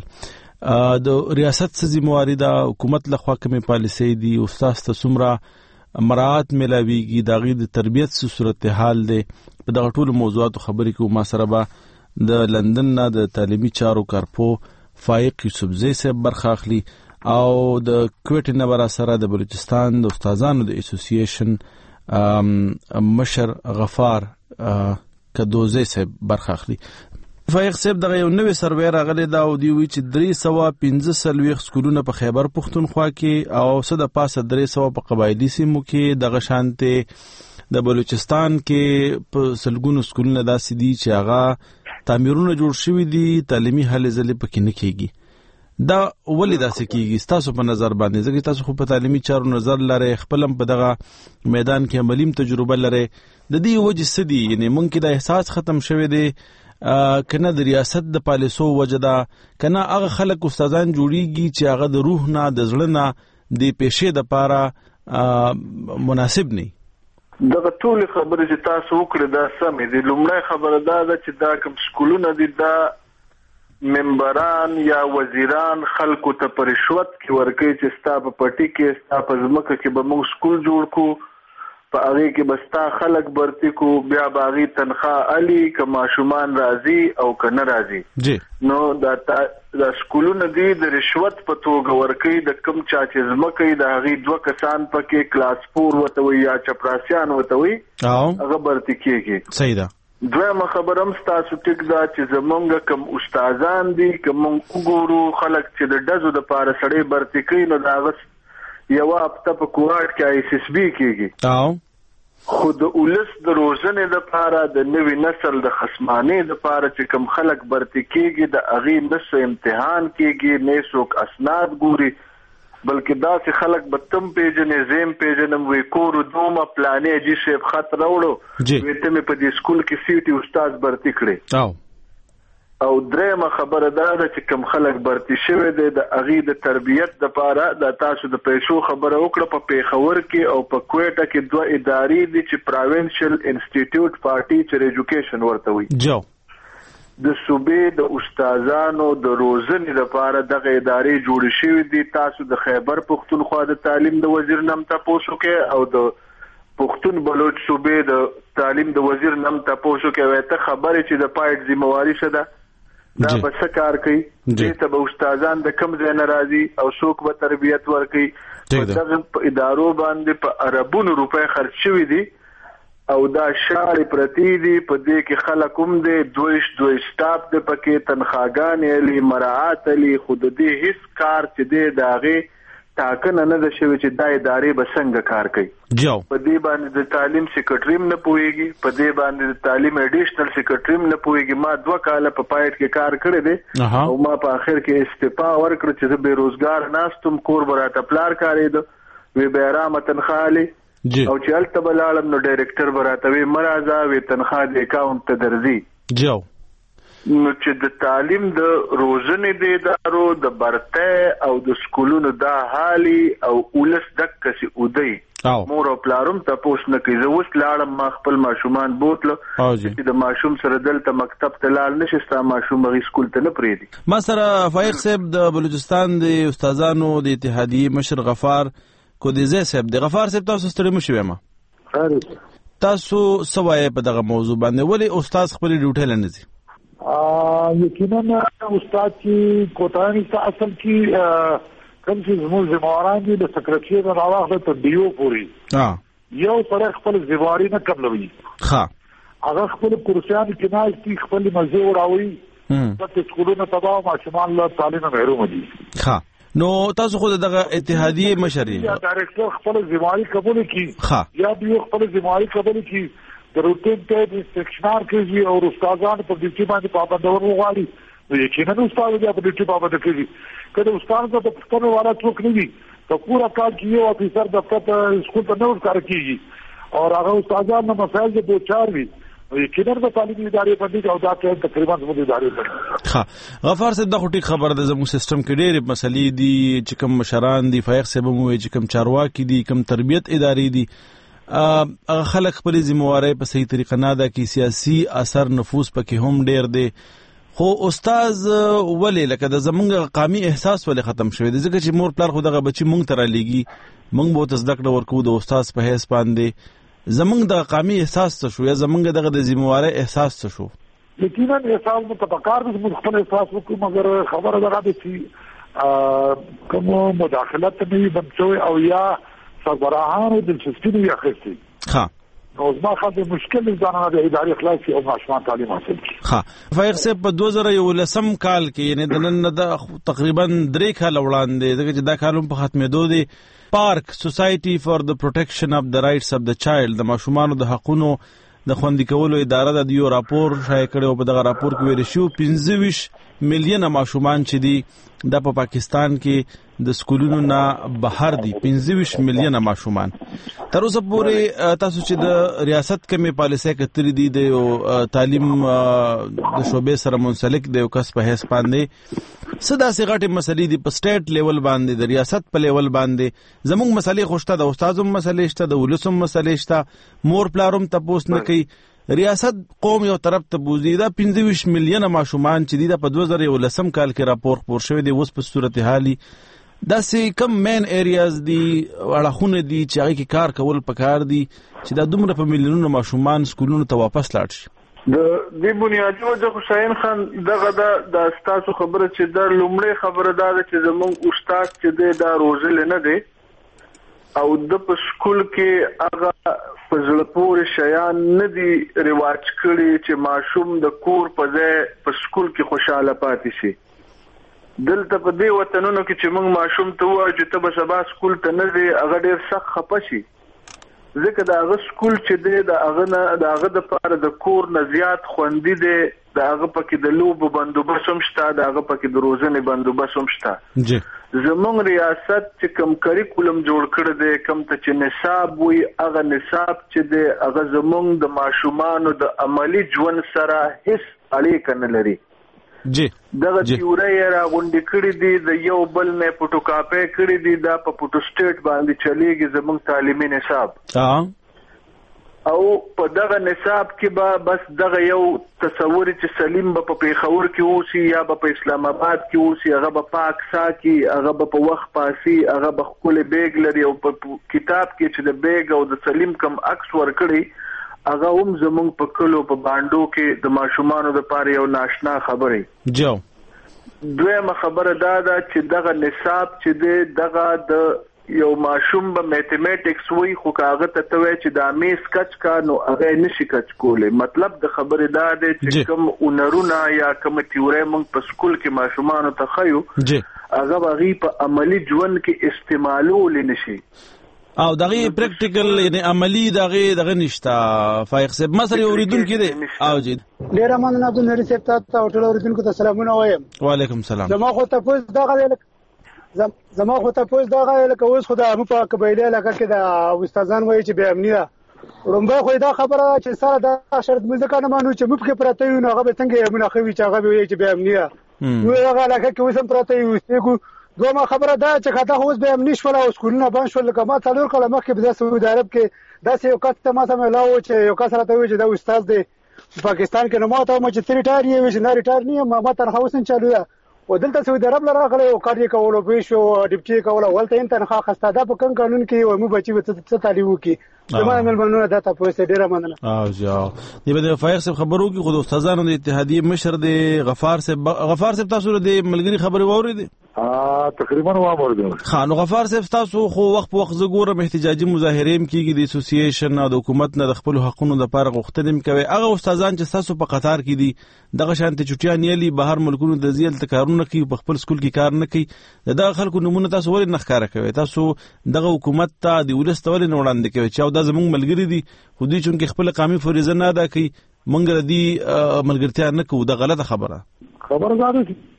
د ریاست څه ذمواري ده؟ حکومت لخوا کومې پالیسۍ دي؟ استاد ته څومره مراعات ملاویږي؟ د هغې د تربیت څه صورتحال دی؟ په دغه ټولو موضوعاتو خبرې کوو. ما سره به د لندن نه د تعلیمي چارو کارپو فایق یوسفزۍ صاحب برخه اخلي او د کویټ نه به راسره د بلوچستان د استادانو د اسوسییشن مشر غفار کدوزۍ صاحب برخه اخلي. فایق صاحب دغه یو نوې سروې راغلی دا او دی وی چې درې سوه پنځه څلوېښت سکولونه په خیبر پښتونخوا کې او څه د پاسه درې سوه په قبایلي سیمو کې دغه شانتې د بلوچستان کې په سلګونو سکولونه داسې دي چې هغه تعمیرونه جوړ شوي دي تعلیمي هلې ځلې پکې نه کېږي دا ولې داسې کېږي ستاسو په نظر باندې ځکه تاسو خو په تعلیمي چارو نظر لرئ خپل هم په دغه میدان کې عملیم تجربه لرئ د دې وجې څه دي یعنې موږ کې دا احساس ختم شوی دی کنه د ریاست د پالیسو وجه ده کنه هغه خلک استادان جوړیږي چې هغه د روح نه د زړه نه د پیشې د پاره مناسب نه دغه ټول خبره چې تاسو وکړه دا سمې دي لومړی خبره دا ده چې دا کوم سکولونه دي دا ممبران یا وزیران خلکو ته په رشوت کې ورکوي چې ستا په پټي کې ستا په ځمکه کې به موږ سکول جوړ کړو په هغې کې به ستا خلک برتي کو بیا به هغې تنخواه الي که ماشومان راځي او که نه راځي نو دا دا سکولونه دي د رشوت په توګه ورکوي د کوم چا چې ځمکه یې د هغې دوه کسان پکې کلاس فور ورته وایي یا چپراسیان ورته وایي هغه برتي کېږي صحیح ده دویمه خبره هم ستاسو ټیک ده چې زمونږ کوم استادان دي که مونږ وګورو خلک چې د ډزو دپاره سړی برتي کوي نو د هغه یوه هفته په کوهاټ کې آی اس اس بي کېږي خو د اولس د روزنې دپاره د نوي نسل د خصمانې دپاره چې کوم خلک برتي کېږي د هغې نه څه امتحان کېږي نه څوک اسناد ګوري بلکې داسې خلک به تم پیژنې زیم پیژنم وی کورو دومه پلانې جي صاحب خط راوړو وی ته مې په دې سکول کې سیټي استاد برتي کړې او درېمه خبره دا ده چې کوم خلک برتي شوی دی د هغې د تربیت دپاره د تاسو د پیسو خبره وکړه په پیښور کې او په کویټه کې دوه ادارې دي چې پراوینشل انسټیټیوټ فار ټیچر ایجوکیشن ورته وایي جو د صوبې د استادانو د روزنې لپاره دغه ادارې جوړې شوې دي تاسو د خیبر پښتونخوا د تعلیم د وزیر نم تپوس وکړئ او د پښتون بلوچ صوبې د تعلیم د وزیر نم تپوس وکړئ ته خبرې چې د پایټ ذمہواري څه ده دا به څه کار کوي دې ته به استادان د کم ځای نه راځي او څوک به تربیت ورکوي په دغه ادارو باندې په اربونو روپۍ خرڅ شوي دي او دا شاړې پرتې دي په دې کې خلک هم دی دویش دوی سټاف دی پکې تنخواګانې الي مراعات الي خو د دې هیڅ کار چې دی د هغې ټاکنه نه ده شوې چې دا ادارې به څنګه کار کوي په دې باندې د تعلیم سیکرټري هم نه پوهېږي په دې باندې د تعلیم اډیشنل سیکرټري هم نه پوهېږي ما دوه کاله په پایټ کې کار کړی دی او ما په آخر کې استعفا ورکړه چې زه بېروزګار ناست وم کور به راته پلار کارېده وی به ارامه تنخواه الي او چې هلته به لاړم نو ډایرکټر به راته وی مه راځه وی تنخواه د اکاونټ ته درځي نو چې د تعلیم د روزنې د ادارو د برتۍ او د سکولونو دا حالي او اولس دکسې اودی مور او پلارم تپوس نه کوي زه اوس لاړم ما خپل ماشومان بوتله چې د ماشوم سره دلته مکتب ته لاړ نشي ستا ماشوم هغې سکول ته نه پرېږدي ما سره فایق صاحب د بلوچستان د استادانو د اتحادیې مشر غفار کودیزی صاحب دی غفار صاحب تاسو ستړي مه شوئ ما تاسو څه وایئ په دغه موضوع باندې ولې استاد خپلې ډیوټۍ له نه ځي یقینا استاد چې کوټانی ته اصل کې کوم چې زموږ ذمہواران دي د سکرټري نه راوخته تر ډیو پورې یو پر خپل ذمہواري نه قبلوي ښه هغه خپل کورسیان کې ناشتي خپل مزه وراوي چې سکولونه تباہ ماشومان له تعلیم محروم دي ښه نو تاسو خو دغه اتحادیې مشر یې یا ډایرکټر خپل ذمہواري قبول کړي یا به خپل ذمہواري قبول کړي د روټین ته د سیکشنار کوي او استادان په دې باندې پابندول وغواړي نو یقینا استاد دې په دې پابند کوي کله استاد ته په ستنو والا څوک نه وي ته پورا کار کوي او افیسر د خپل سکول ته نو کار کوي او هغه استادان نو مسائل د دوچار وي یقینا د تعلیمي ادارې باندې او دا ته تقریبا زموږ ادارې باندې ها غفار صاحب دا خو ټیک خبره ده زموږ سیستم کې ډېرې مسلې دي چې کوم مشران دي فایق صاحب مو چې کوم چارواکي دي کوم تربیت ادارې دي هغه خلک خپل ذمہواري په صحیح طریقه نه ادا کوي سیاسي اثر نفوذ پکې هم ډیر دی خو استاد ولې لکه د زمونږ قامي احساس ولې ختم شوی دی ځکه چې مور پلار خو دغه بچي مونږ ته رالیږي مونږ به ورته زده کړه ورکوو د استاد په حیث باندې زمونږ د قامي احساس څه شو یا زمونږ دغه د ذمہواري احساس څه شو یقینا احساس مو ته پکار دی موږ خپل احساس وکړو مګر خبره دغه ده چې کوم مداخلت نه وي بند شوی او یا سربراهانو دلچسپي نه وي اخیستې ها نو زما خاطر مشکل ځان نه د اداري خلاصي او ماشومان تعلیم حاصل کړي. ها فایق صاحب په دوه زره یولسم کال کې یعنی د نن د تقریبا درې کال وړاندې دغه چې دا کالم په ختمېدو دی پارک سوسایټي فار د پروټیکشن اف د رائټس اف د چایلډ د ماشومانو د حقونو د خوندي کولو اداره د یو راپور شایع کړی او په دغه راپور کې ویل شو پنځه ویشت میلیونه ماشومان چې دي د په پاکستان کې د سکولونو نه بهر دي پنځه ویشت میلیونه ماشومان. تر اوسه پورې تاسو چې د ریاست کمې پالیسۍ کتلې دي د تعلیم د شعبې سره منسلک د یو کس په حیث باندې څه داسې غټې مسلې دي په سټیټ لیول باندې د ریاست په لیول باندې زموږ مسلې خو شته د استادو مسلې شته د ولس مسلې شته مور پلاروم تپوس نه کوي ریاست قوم یو طرف ته بوزي دا پنځه ویشت میلیونه ماشومان چې دي د په دوه زره یولسم کال کې راپور خپور شوی دی اوس په صورتحالي داسې کم مین ایریاز دي اړخونه دي چې هغه کې کار کول پکار دي چې دا دومره په میلیونونو ماشومان سکولونو ته واپس لاړ شي. د دې بنیادی وجه حسین خان دغه د استاسو خبره چې د لومړی خبره دا ده چې زموږ استاد چې دی دا روزل نه دی او د په سکول کې هغه فزړه پورې شیان نه دي رواج کړي چې ماشوم د کور په ځای په سکول کې خوشاله پاتې شي. دلته په دې وطنونو کې چې موږ ماشوم ته وایو چې ته به سبا سکول ته نه ځې هغه ډېر سخت خفه شي ځکه د هغه سکول چې دی د هغه نه د هغه دپاره د کور نه زیات خوندي دی د هغه پکې د لوبو بندوبست هم شته د هغه پکې د روزنې بندوبست هم شته. زموږ ریاست چې کوم کریکولم جوړ کړی دی کوم ته چې نصاب وي هغه نصاب چې دی هغه زموږ د ماشومانو د عملي ژوند سره هیڅ اړیکه نه لري. جی دغه تیوري را غونډې کړې دي د یو بل نه فوټوکاپي کړې دي دا په فوټو سټیټ باندې چلیږي زموږ تعلیمي نصاب او په دغه نصاب کې به بس دغه یو تصور چې سلیم به په پیښور کې اوسي یا به په اسلام آباد کې اوسي هغه به پاک ساکي هغه به په وخت پاسي هغه به خپل بیگ لري او په کتاب کې چې د بیگ او د سلیم کم عکس ورکړي هغه هم زموږ په کلو په باندو کې د ماشومانو د پاره یو ناشنا خبره جو. دویمه خبره دا ده چې دغه نصاب چې دی دغه د یو ماشوم به میتھمیټکس وای خو کاغه ته ته چې د امیس کچ کا نو هغه نشي کچ کولای. مطلب د خبره دا ده چې کوم اونرونه یا کوم تیوري موږ په سکول کې ماشومانو ته خایو هغه به په عملی ژوند کې استعمالول نشي او دغه پریکټیکل یعنی عملی دغه دغه نشتا. فایق صاحب مسر اوریدونکو دی او جی ډیر مننه عبد النری صاحب ته او ټول اوریدونکو ته سلامونه وایم. وعلیکم السلام. زما خو ته پوز دغه زما خو ته پوز دغه لکه اوس خو د په قبایله لکه کې د استادان وایي چې به امنی ده رومبه خو دا خبره چې سره د شرط مزه کنه مانو چې مفکر پراته یو نو هغه به څنګه مناخوي چې هغه وایي چې به امنی ده نو هغه لکه کې اوسم پراته یو ستګو دومره خبره ده چې کاته اوس به امنیش ولا او سکولونه بند شول لکه ما څلور کله مخکې په سعودي عرب کې داسې یو کس ته ما سم لاو چې یو کس راته وی چې دا استاد دی پاکستان کې نو ما ته مو چې ریټایر یې وی چې نه ریټایر نه ما ما تنخواه وسن چالو ده او دلته سعودي عرب لراغله او کار یې کولو به شو ډیپټي کولو ولته ان تنخواه خسته ده په کوم قانون کې او مو بچي څه تعلیم وکي زموږ ملمنونه دا تاسو ته ډیره مننه. او جاو دی به فایق صاحب خبرو کې خود استادانو د اتحادیه مشر دی غفار صاحب غفار صاحب تاسو د ملګری خبري واورید ا تقریبا واورید خانو غفار صاحب تاسو خو وخت په وخت زګورم احتجاجي مظاهره هم کیږي د اسوسییشن او د حکومت نه د خپل حقوقو لپاره غوښتنې کوي هغه استادان چې تاسو په قطار کې دي دغه شانتي چټیان یلي بهر ملکونو د زیل تکارونه کوي په خپل سکول کې کار نه کوي دغه خلکو نمونه تاسو ولې نه ښکارا کوي تاسو دغه حکومت ته د ولست ولې نه وړاندې کوي چې دا زموږ ملګری دي خو دوی چې خپل قومي فریضه نه ادا کوي مونږ ردی ملګرتیا نه کوو دا غلطه خبره خبردار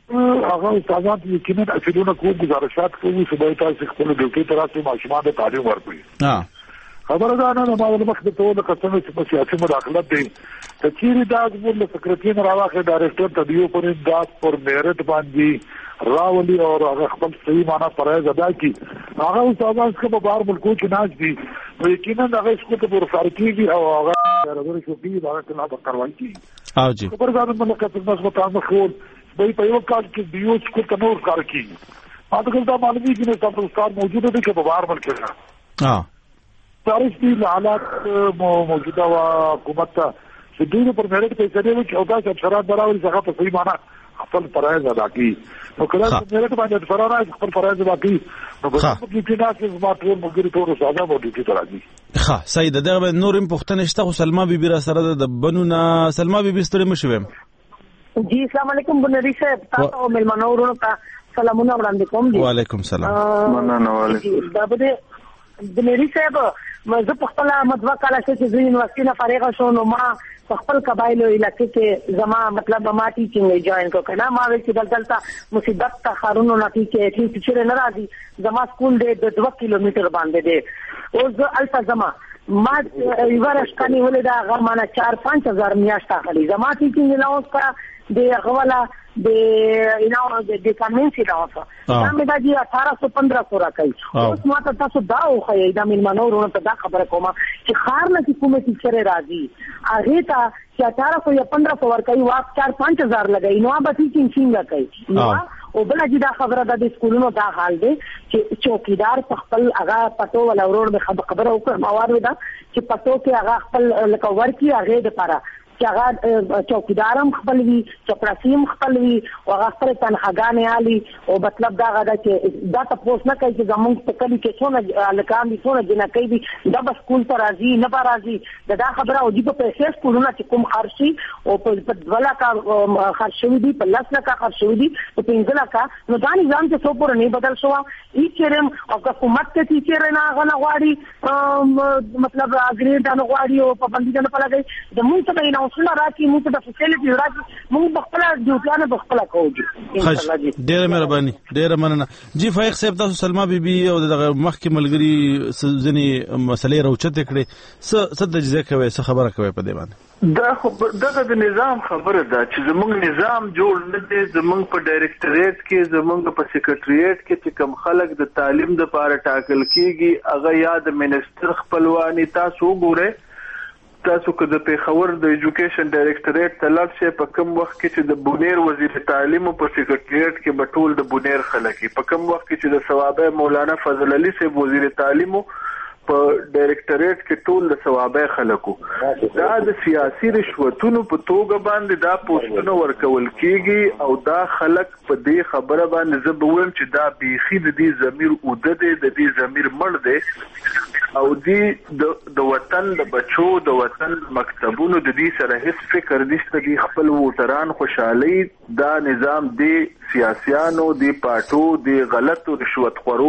هغه استادان یقینا اصلونه کوم گزارشات کوي چې به تاسو خپل ډیوټي تر تاسو ماشومان ته تعلیم ورکړي ها خبردار نه ما ول مخ ته د قسم چې په سیاسي مداخلت دي تچيري دا د سکرټری راوخه ډایرکټر ته دیو پر داس پر میرټ باندې راولي او هغه خپل صحیح معنا فرایض ادا کړي هغه استادان چې په بهر ملکو کې ناز دي نو یقینا هغه څه ته ورسره کیږي او هغه راغلي شو دی دا څنګه په کاروان کیږي او جی خبردار نه کته تاسو ته مخول به په یو کال کې دیو څه ته نور کار کیږي اته دا معلومي چې تاسو استاد موجوده دي چې په بهر ملک کې ها تاریخ دي حالات موجوده وا حکومت چې دوی پر میرټ پیسې ورکړي او دا چې شرایط دراوي څنګه په صحیح معنا خپل فرایض ادا کړي نو کله چې میرټ باندې فرایض خپل فرایض ادا کړي نو په دې کې دا چې ما ټول مګری ټول ساده وو دي چې راځي ښه صحیح ده. دغه نورم پوښتنه شته خو سلما بیبي را سره د بنونه. سلما بیبي ستړي مشوم. جی السلام علیکم بنری صاحب، تاسو او ملمنو ورونو ته سلامونه وړاندې کوم. جی وعلیکم سلام. مننه. وعلیکم. دا به بنری صاحب زه په خپل مدوا کاله چې زه یونیورسيټي نه فارغ شوم نو ما په خپل قبایلو علاقې کې زما مطلب ما ټیچینګ جوائن کو کنه. ما وی چې دلته مصیبت ته خارونو نه ټیچې ټیچر نه راځي. زما سکول دې دوه کیلومتر باندې دی او زه الفا زما ما ورش کني ولې دا غمانه چار پنځه هزار میاشت اخلي. زما ټیچینګ نه اوس کا د غواله د اینو د کمنسي دا اوسه دا مې دا دی اٹھارہ سو پندرہ سو راکې. اوس ما ته تاسو دا خو دا مې منو ورونه ته دا خبره کومه چې خار نه چې کومه ټیچر راځي هغه ته چې اٹھارہ سو یا پندرہ سو ورکې واپ چار پنځه هزار لګي نو به ټیچینګ څنګه کوي. نو او بل چې دا خبره د سکولونو دا حال دی چې چوکیدار په خپل هغه پټو ولا ورور به خبره وکړه موارد دا چې پټو کې هغه خپل لکه ورکی هغه د پاره چې هغه چوکیدارم خپل وي چپړاسیم خپل وي او هغه خپل تنخواګانې عالي او مطلب دا غدا چې دا تاسو نه کوي چې زمونږ په کلی کې څونه لکان دي څونه جنکې دي دا به سکول ته راځي نه به راځي دا خبره او د پیسې سکولونه چې کوم خرشي او په دولا کا خرشوي دي په لاس کا خرشوي دي په پنځه کا نو دا نظام چې څو پورې نه بدل شو ای چیرم او حکومت ته چې چیرې نه غنا غواړي مطلب اګریډ نه غواړي او په باندې نه پلاګي د مونږ ته اصول راکې موږ ته فیسیلیټي راکې موږ بخپل ډیوټیانه بخپل کوو. ان شاء الله. ډېر مهرباني ډېر مننه. جی فایق صاحب تاسو سلما بیبي او دغه مخکې ملګری ځنې مسلې راوچته کړې څه څه د ځکه کوي څه خبره کوي په دې باندې؟ دا خو دغه د نظام خبره ده چې زموږ نظام جوړ نه دی. زموږ په ډایریکټریټ کې زموږ په سیکریټریټ کې چې کوم خلک د تعلیم د لپاره ټاکل کیږي هغه یا د منسټر خپلواني تاسو وګورئ. تاسو که د پیښور د ایجوکیشن ډایریکټریټ ته لاړ شئ په کوم وخت کې چې د بونیر وزیر تعلیم په سیکریټریټ کې به ټول د بونیر خلک په کوم وخت کې چې د ثوابه مولانا فضل علي صاحب وزیر تعلیم په ډایریکټریټ کې ټول د ثوابه خلکو دا د سیاسي رشوتونو په توګه باندې دا پوسټونه ورکول کیږي او دا خلک په دې خبره باندې زه به وایم چې دا بیخي د دې ضمیر اوده دی د دې ضمیر مړ دی او دی د وطن د بچو د وطن مکتبونو د دې سره هیڅ فکر نشته. دی خپل ووټران خوشحالي دا نظام دی سیاسيانو دی پاټو دی غلطو رشوت خورو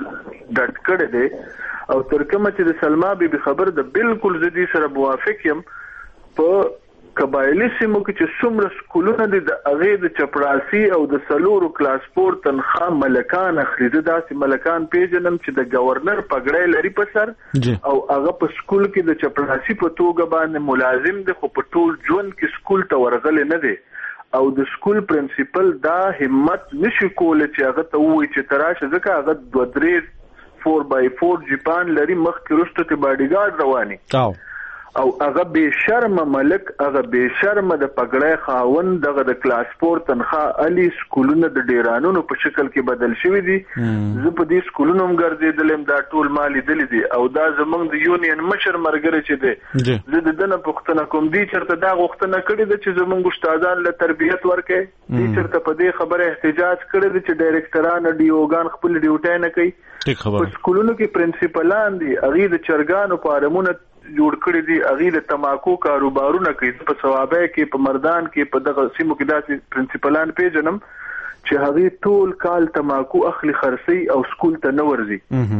ډټ کړي دی او تر کومه چې د سلما بیبي خبر د بالکل زدي سره موافق یم. په قبایلی سیمو کې چې څومره سکولونه دي د هغه د چپړاسي او د سلورو کلاس پور تنخوا ملکان اخلي. داسې ملکان پیژنم چې د گورنر پګړۍ لري په سر او هغه په سکول کې د چپړاسي په توګه باندې ملازم دي خو په ټول ژوند کې سکول ته ورغلي نه دي او د سکول پرنسپل دا همت نشي کولای چې هغه ته وایي چې تراشه ځکه هغه دوه درې فور بای فور جپان لري مخکې وروسته ته باډي ګارد رواني او هغه به شرم ملک هغه به شرم د پګړې خاوند دغه د کلاس پور تنخوا علي سکولونه د ډیرانونو په شکل کې بدل شوی دي. زه په دې سکولونو هم ګرځېدلم دا ټول مالي دلی دي او دا زمونږ د یونین مشر مرګره چې دی زه د دنه پښتنه کوم دي چرته دا غوښتنه کړې ده چې زمونږ استادان له تربيت ورکړي. دې چرته په دې خبره احتجاج کړی دی چې ډایریکټران ډیوګان خپل ډیوټي نه کوي. په سکولونو کې پرنسپلان دي هغه د چرګانو پارمونه جوړ کړی دي هغه د تماکو کاروبارونه کوي. په ثوابه کې په مردان کې په دغه سیمو کې داسې پرنسپلان پیژنم چې هغه ټول کال تماکو اخلي خرسي او سکول ته نه ورځي.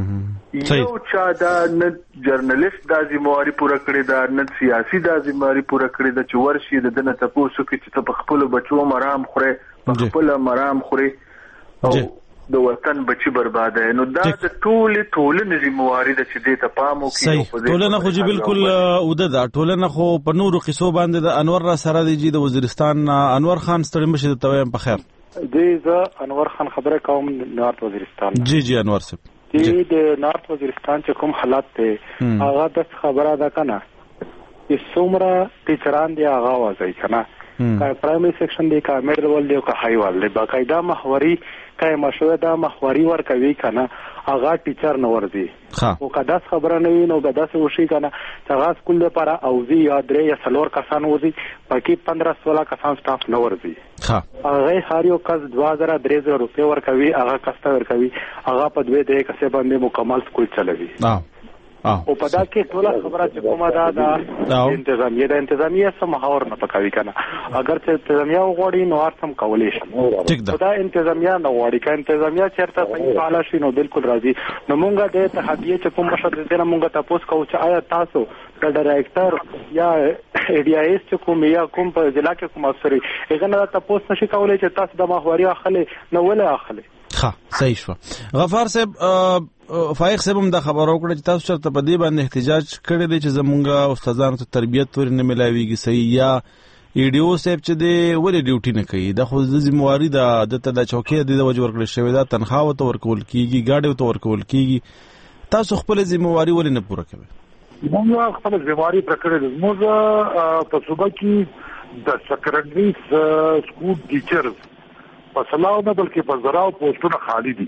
یو چا دا نه جرنالست دا ذمہواری پوره کړی دا نه سیاسي دا ذمہواری پوره کړی دا چې ورشي د دنه تاسو کې چې په خپل بچو مرام خوره په خپل مرام خوره او د وطن بچي برباده. نو دا د ټولې ټولنې ذمہواری ده چې دې ته پام وکړي. ټولنه خو چې بالکل اوده ده ټولنه خو په نورو قصو باندې د انور را سره دی د وزیرستان انور خان ستړي مشه ته وایم په خیر. دې زه انور خان خبره کوم نارت وزیرستان. جی جی انور صاحب دې د نارت وزیرستان چې کوم حالات ته هغه د خبره ده کنه چې څومره ټیچران دی هغه وځي کنه کا پرایمری سیکشن دی کا میډل ول دی کا های ول دی باقاعده محوري کای مشوره دا محوري ورکوي کنه هغه ټیچر نه ورځي او کدا خبره نه وي نو کدا څه وشي کنه چې هغه سکول لپاره او زی یا درې یا څلور کسان ورځي پکې پندرہ سولہ کسان سټاف نه ورځي. هغه هر یو کس دوه زره درې زره روپیا ورکوي هغه کسته ورکوي هغه په دوه درې کسه باندې مکمل سکول چلوي. او په دا کې ټول خبره چې کومه ده د انتظامیه د انتظامیه سم محور نه پکوي کنه اگر چې انتظامیه وغوړي نو ارتم کولای شي دا انتظامیه نه وغوړي که انتظامیه چیرته صحیح فعال شي نو بالکل راځي نو مونږ د اتحادیه چې کوم مشر دې نه مونږ تاسو کوو چې آیا تاسو د ډایرکټر یا ای ډي آی اس کوم یا کوم په ضلع کې کوم افسر هغه نه تاسو نشي کولای چې تاسو د ماهواري اخلي نو ولا اخلي ها صحیح شو غفار صاحب فایق صاحب هم دا خبرو کړه چې تاسو چرته په دې باندې احتجاج کړی دی چې زمونږ استادانو ته تربیت ورنه ملاويږي صحیح یا ایډیو صاحب چې دی ولې ډیوټي نه کوي دا خو د ذمہواری د دته د چوکۍ د وجه ورکړل شوی دا تنخواه ته ورکول کیږي گاډي ته ورکول کیږي تاسو خپل ذمہواری ولې نه پوره کوي موږ خپل ذمہواری پر کړل موږ په صوبه کې د سیکنډري سکول ټیچرز په سلاو نه بلکې په زراو پوسټونه خالی دي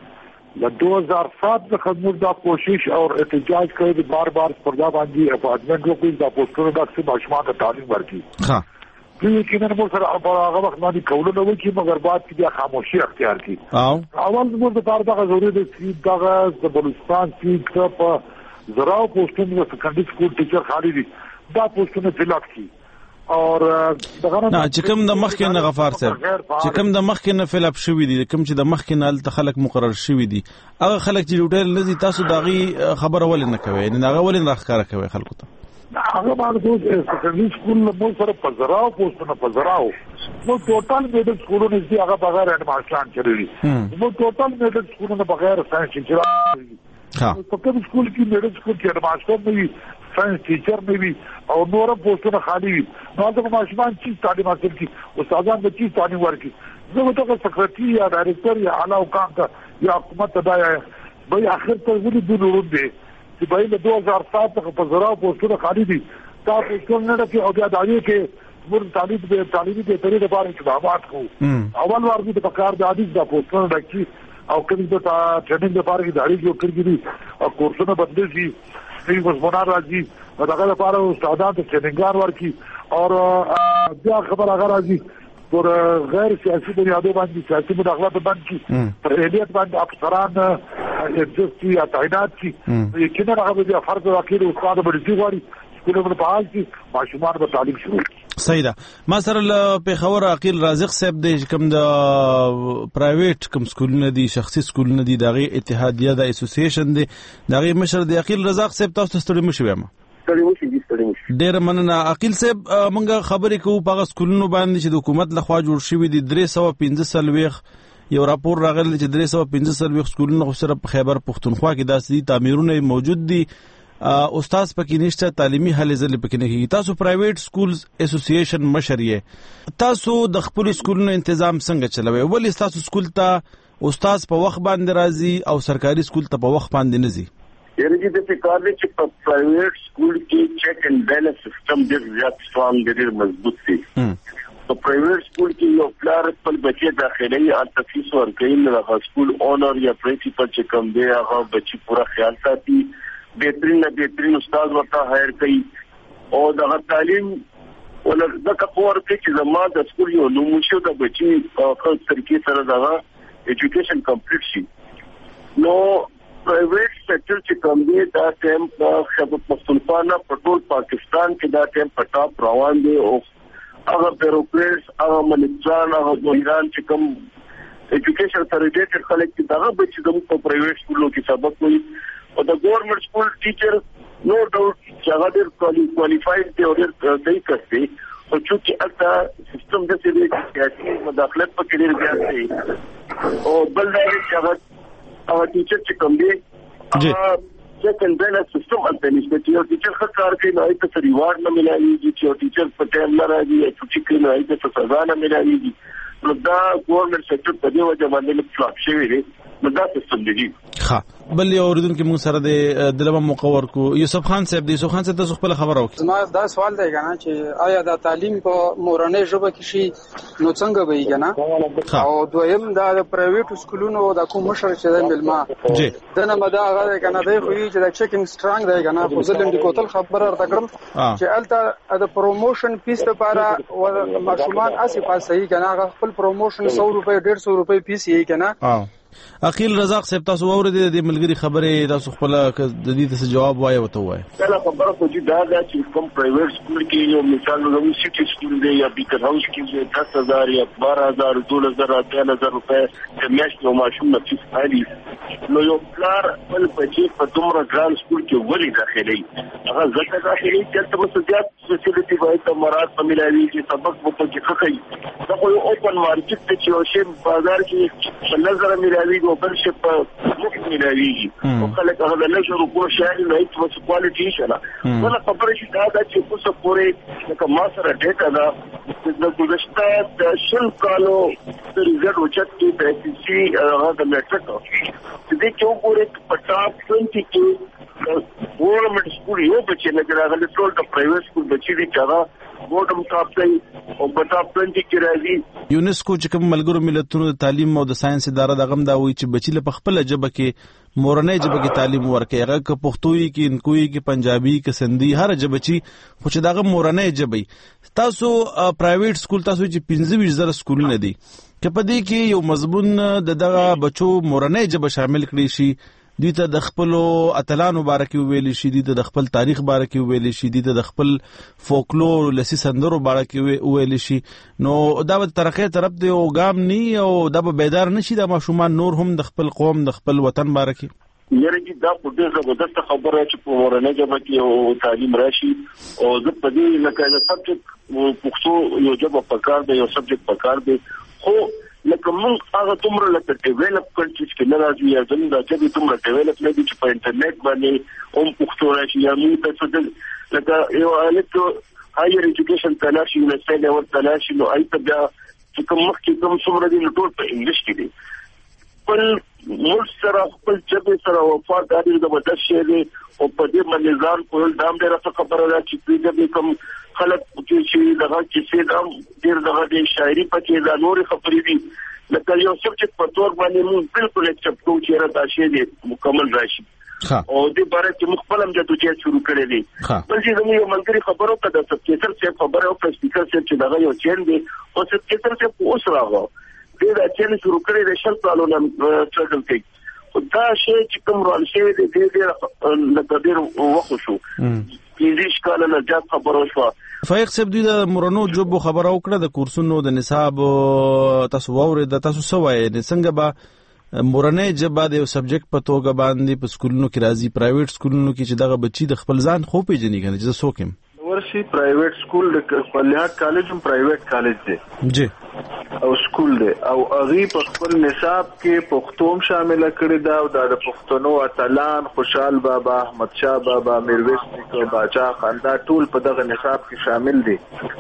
د دو هزار سات څخه موږ دا کوشش او احتجاج کوي د بار بار پردا باندې اپارټمنټ وکړي دا پوسټونه د څه ماشومان ته تعلیم ورکړي ها په کې نه موږ سره هغه وخت باندې کولونه وکړي مګر بعد کې بیا خاموشي اختیار کړي او اول موږ د کار دغه ضروري د سید دغه د بلوچستان کې په زراو پوسټونه د سیکنډري سکول ټیچر خالی دي دا پوسټونه فلپ کړي اور دغه نه چې کوم د مخکې نه غفار صاحب چې کوم د مخکې نه فلپ شوی دي کوم چې د مخکې نه ال خلک مقرر شوی دي هغه خلک چې ډوټل لذي تاسو داغي خبره ولې نه کوي نه هغه ولې نه ښکارا کوي خلکو ته هغه باندې سیکنډري سکول مو سره پزراو پوسټونه پزراو نو ټوټل میډل سکولونه دي هغه بغیر اډمانسان چلوي نو ټوټل میډل سکولونه بغیر ساينس چلوي ها په کوم سکول کې میډل سکول کې اډمانسان نه وي ساينس ټیچر نه وي او نور پوسټونه خالی وي نو د ماشومان چې تعلیم حاصل کړي استادان به چې تعلیم ورکړي زه ته سکرټری یا ډایرکټر یا اعلی حکام ته یا حکومت ته دا به اخر ته ودی د نورون دي چې به له دو هزار سات څخه په زراو پوسټونه خالی دي دا پوسټونه نه کې او بیا دایي کې موږ تعلیم به تعلیمي د طریقې لپاره اقدامات کوو اول وار دې په کار د حدیث د پوسټونه ډکې او کله د ټریننګ لپاره کې داړي جوړ کړی او کورسونه بدل شي صحیح مضمون راځي دغه لپاره استادان ته ټریننګ ورکړي او بیا خبر هغه راځي پر غیر سیاسي بنیادو باندې سیاسي مداخلات باندې پر اهلیت باندې افسران اجازه یا تعینات شي یقینا هغه بیا فرض واقعي استاد باندې غواړي سکولونه په حال کې ماشومان به تعلیم شروع صحیح ده ما سره په خبر عقیل رازق صاحب د کوم د پرایویټ کوم سکولونه دي شخصي سکولونه دي دغه اتحادیه د اسوسییشن دي دغه مشر د عقیل رزاق صاحب تاسو ستړي مشوي ما ډیر مننه عقیل صاحب مونږه خبرې کوو په سکولونو باندې چې د حکومت لخوا جوړ شوی دي درې سوه پنځه سلويخ یو راپور راغلی چې درې سوه پنځه سلويخ سکولونه خو سره په خیبر پښتونخوا کې داسې تعمیرونه موجود دي استاد پکې نشته تعلیمي هلې ځلې پکې نه کیږي تاسو پرایویټ سکولز اسوسییشن مشر یې تاسو د خپل سکولونو تنظیم څنګه چلوي ولې تاسو سکول ته استاد په وخت باندې راځي او سرکاري سکول ته په وخت باندې نه ځي یعنی د فکر چې په پرایویټ سکول کې چیک اینڈ بیلنس سیستم ډېر زیات سترونګ ډېر مضبوط دی په پرایویټ سکول کې یو پلار خپل بچي داخلي ان تفیس ورکوي نو د سکول اونر یا پرنسپل چې کوم دی هغه بچي پورا خیال ساتي بهترین نه بهترین استاد ورته هایر کوي او د تعلیم ولر د کپور کې چې زموږ د سکول یو نوموشو د بچي په خپل طریقې سره دا ایجوکیشن کمپلیټ شي نو پرایویټ سیکټر چې کوم دی دا ټیم په خبر پښتونخوا نه په ټول پاکستان کې دا ټیم په ټاپ روان دی او هغه بیروکریټس هغه منسټران هغه ایران چې کوم ایجوکیشن سره ریلیټډ خلک چې دا بچي د په پرایویټ سکولو کې سبق کوي او د ګورنمنت سکول ټیچر نو ډاوټ چې هغه ډېر کوالیفاید دی او ډېر صحیح کس دی او چې البته سیستم د سیاسي مداخلت په کې ډېر زیات دی او بل دا چې هغه هغه ټیچر چې کوم دی هغه سیکنډ بیلنس سیستم البته نشته چې یو ټیچر ښه کار کوي نو هغه ته ریوارډ نه ملایږي چې یو ټیچر په ټایم نه راځي یا چې کوي نو هغه ته سزا نه ملایږي نو دا ګورنمنت سیکټر په دې وجه باندې لږ فلاپ شوی دی نو دا سیستم دی ها بل یو اوریدونکو موږ سره د دلمه مقور کو یوسف خان صاحب دی یوسف خان صاحب تاسو خپل خبر او زما دا سوال دی کنه چې آیا دا تعلیم په مورنۍ ژبه کې شي نو څنګه وي کنه او دویم دا د پرایویټ سکولونو د کوم مشر چې د ملما جی دنه مدا هغه کنه دی خو چې د چیکینګ سترانګ دی کنه خو زلند کوتل خبر ورته کړم چې الته د پروموشن پیس لپاره ماشومان اسی پاس صحیح کنه خپل پروموشن سو روپے ډېر سو روپے پیس یې کنه عقیل رزاق صاحب تاسو اوریدل د ملګری خبره تاسو خپل د دې څه جواب وایي وته وایي دا خبره خو چې دا دا چې کوم پرایویټ سکول کې یو مثال نو سټي سکول دی یا بیکر هاوس کې دس هزار یا بارہ هزار دولس هزار اتیا هزار روپے د میاشتې یو ماشوم نه فیس خالي نو یو پلار خپل بچی په دومره ګران سکول کې ولې داخلي هغه ځکه داخلي چې تاسو زیات فیسیلیټي وایي ته مراد په ملایوي چې سبق په کې خخي دا خو یو اوپن مارکیټ ته چې شی بازار کې په نظر ملایوي او بل شي په مخ ملایوي او خلک هغه له شروع کو شي نه هیڅ څه کوالټي شله ولا خبره شي دا چې څه پورې لکه ما سره ډیټا دا د ګذشته د شل کالو د ریزلټ وچت کې د سی سی هغه د میټرک چې د یو ګورې په ټاپ بیس کې ګورنمنت سکول یو بچی نه راغلی ټول د پرایویټ سکول بچی دي چې هغه بوټم ټاپ دی او په ټاپ بیس کې راځي یونیسکو چې کوم ملګرو ملتونو د تعلیم او د ساينس اداره دغه دا وایي چې بچی له خپل جبه کې مورنۍ جبه کې تعلیم ورکړي هغه ک پښتوي کې انکوي کې پنجابي کې سندي هر جبه چې خو چې دغه مورنۍ جبه تاسو پرایویټ سکول تاسو چې پنځه ویشت زره سکولونه دي کپدې کې یو مضمون د دغه بچو مورنۍ جبه شامل کړي شي دوی ته د خپل اتلانو بارکه ویل شي دي د خپل تاریخ بارکه ویل شي دي د خپل فولکلور لسی سندرو بارکه ویل شي نو دا به ترقه طرف دی او ګام ني او دا به بیدار نشي د ماشومان نور هم د خپل قوم د خپل وطن بارکه یره چې دا په دې زبردست خبره چې په مورنۍ جبه کې او تعلیم راشي او زه په دې لکه د سبجیکټ پښتو یو جبه پکار دی یو سبجیکټ پکار دی خو لکه موږ هغه تومره لکه ډیولپ کنټریز کې نه راځي یا زموږ د چې تومره ډیولپ نه دي چې په انټرنیټ باندې هم پښتو راشي یا موږ تاسو د لکه یو الکترو هایر ایجوکیشن تلاشي یونیورسيټي لیول تلاشي نو ایته بیا چې کوم مخ کې کوم څومره دي ټول په انګلیش کې دي خپل مول سره خپل جبه سره وفاداري د بدل شي دي او په دې باندې ځان کول دام ډېر خبره ده چې دې کوم خلک چې دغه چې دا ډېر دغه د شاعري پکې دا نور خبرې دي لکه یو سبجیکټ په تور باندې موږ بالکل اکسپټ کوو چې را داشي دي مکمل راشي او دې باره کې مخفلم جدوجہد شروع کړې دي بل چې زموږ یو ملګری خبرو ته د سبکیټر څخه خبره او سپیکر څخه چې دغه یو چین دي او سبکیټر څخه اوس راغو دې دا چین شروع کړې د شل کالو نه ټریډل کې دا شی چې کوم رال شي د دې ډېر لکه ډېر وخت شو پنځه کال نه زیات خبرو شو فایق صاحب دوی د مورنو جوب خبره وکړه د کورسونو د نصاب تاسو ووري د تاسو سوای څنګه به مورنۍ جبه د یو سبجیکټ په توګه باندې په سکولونو کې راځي پرایویټ سکولونو کې چې دغه بچي د خپل ځان خو پیژني کنه چې څوک ورشي پرایویټ سکول د خپلهات کالج هم پرایویټ کالج دی جی او سکول دی او هغه په خپل نصاب کې پښتوم شامل کړی دا او د پښتنو اتلان خوشحال بابا احمد شاه بابا میرویس نیکه باچا خاندا ټول په دغه نصاب کې شامل دي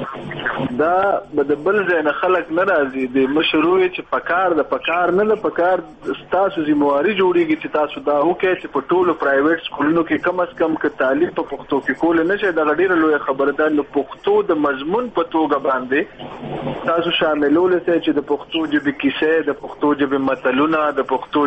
دا د بل ځای نه خلک نه راځي د مشروع چې پکار د پکار نه د پکار تاسو ذمہواری جوړیږي چې تاسو دا وکړئ چې په ټولو پرایویټ سکولونو کې کم از کم ک تعلیم په پښتو کې کول نه شي دا ډیره لوی خبره ده نو پښتو د مضمون په توګه باندې تاسو شاملول سي چې د پښتو ژبې کیسې د پښتو ژبې متلونه د پښتو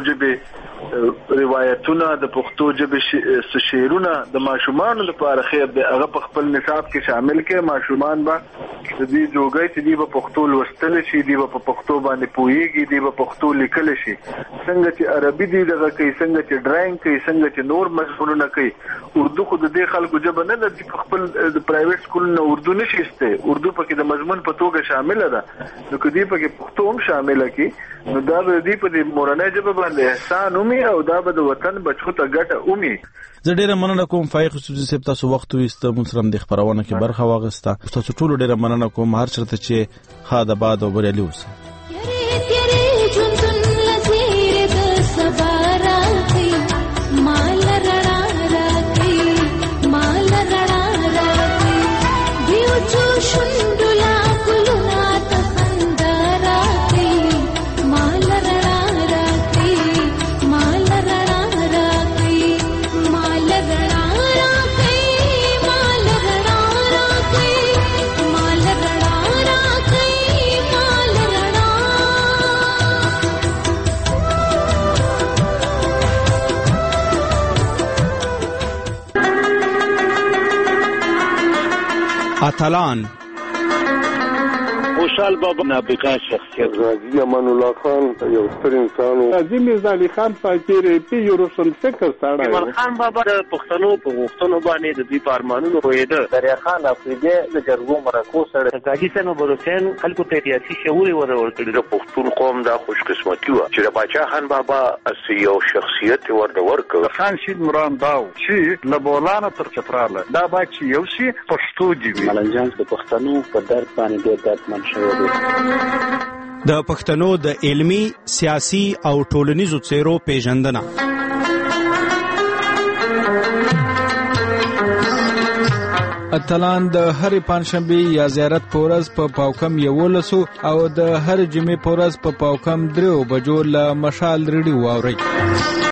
ژبې روایتونه د پښتو ژبې شعرونه د ماشومان لپاره خیر دی هغه په خپل نصاب کې شامل کړي ماشومان به د دې جوګي چې دی په پښتو لوستل شي دی په پښتو باندې پوهیږي دی په پښتو لیکل شي څنګه چې عربي دی دغه کوي څنګه چې ډراینګ کوي څنګه چې نور مضمونونه کوي اردو خو د دې خلکو ژبه نه ده چې خپل د پرایویټ سکول نه اردو نشي استه اردو پکې د مضمون په توګه شامل ده نو کدی پکې پښتو هم شامل کی نو دا به دې په دې مورنۍ ژبه باندې احسان اومي او دا به د وطن بچو ته ګټه اومي زه ډیره مننه کوم فایق خصوصي سپ تاسو وخت وست مونږ د خبرونه کې برخه واغسته تاسو ټول ډیره مننه کوم هر چرته چې خاده باد او بریالي اوسه اتلان مشال بابا نابغه شخصیت غازی امان الله خان یو ستر انسان و قاضي میرزا علي خان فقیر پی یو روشن فکر سره ایمان خان بابا د پښتنو په غوښتنو باندې د دې پارمانونو وېده دریا خان افریدي د جرګو مرکو سره قاضي سنو بروسین خلکو ته سیاسي شعور ورورکړي د پښتون قوم د خوش قسمتي و چې د باچا خان بابا اسی یو شخصیت ورته ورکړ خان شید مران داو چې لبولانه تر چتراله دا با چې یو شي پښتو دی ملنجان د پښتنو په درد باندې ډېر درد منشور دي د پښتنو د علمی، سیاسي او ټولنیزو څیرو پیژندنه. اتلان د هرې پنځشنبه یا زیارت پورز په پاوکم یولسو او د هر جمعې پورز په پاوکم درو بجو له مشال ریډیو واوري.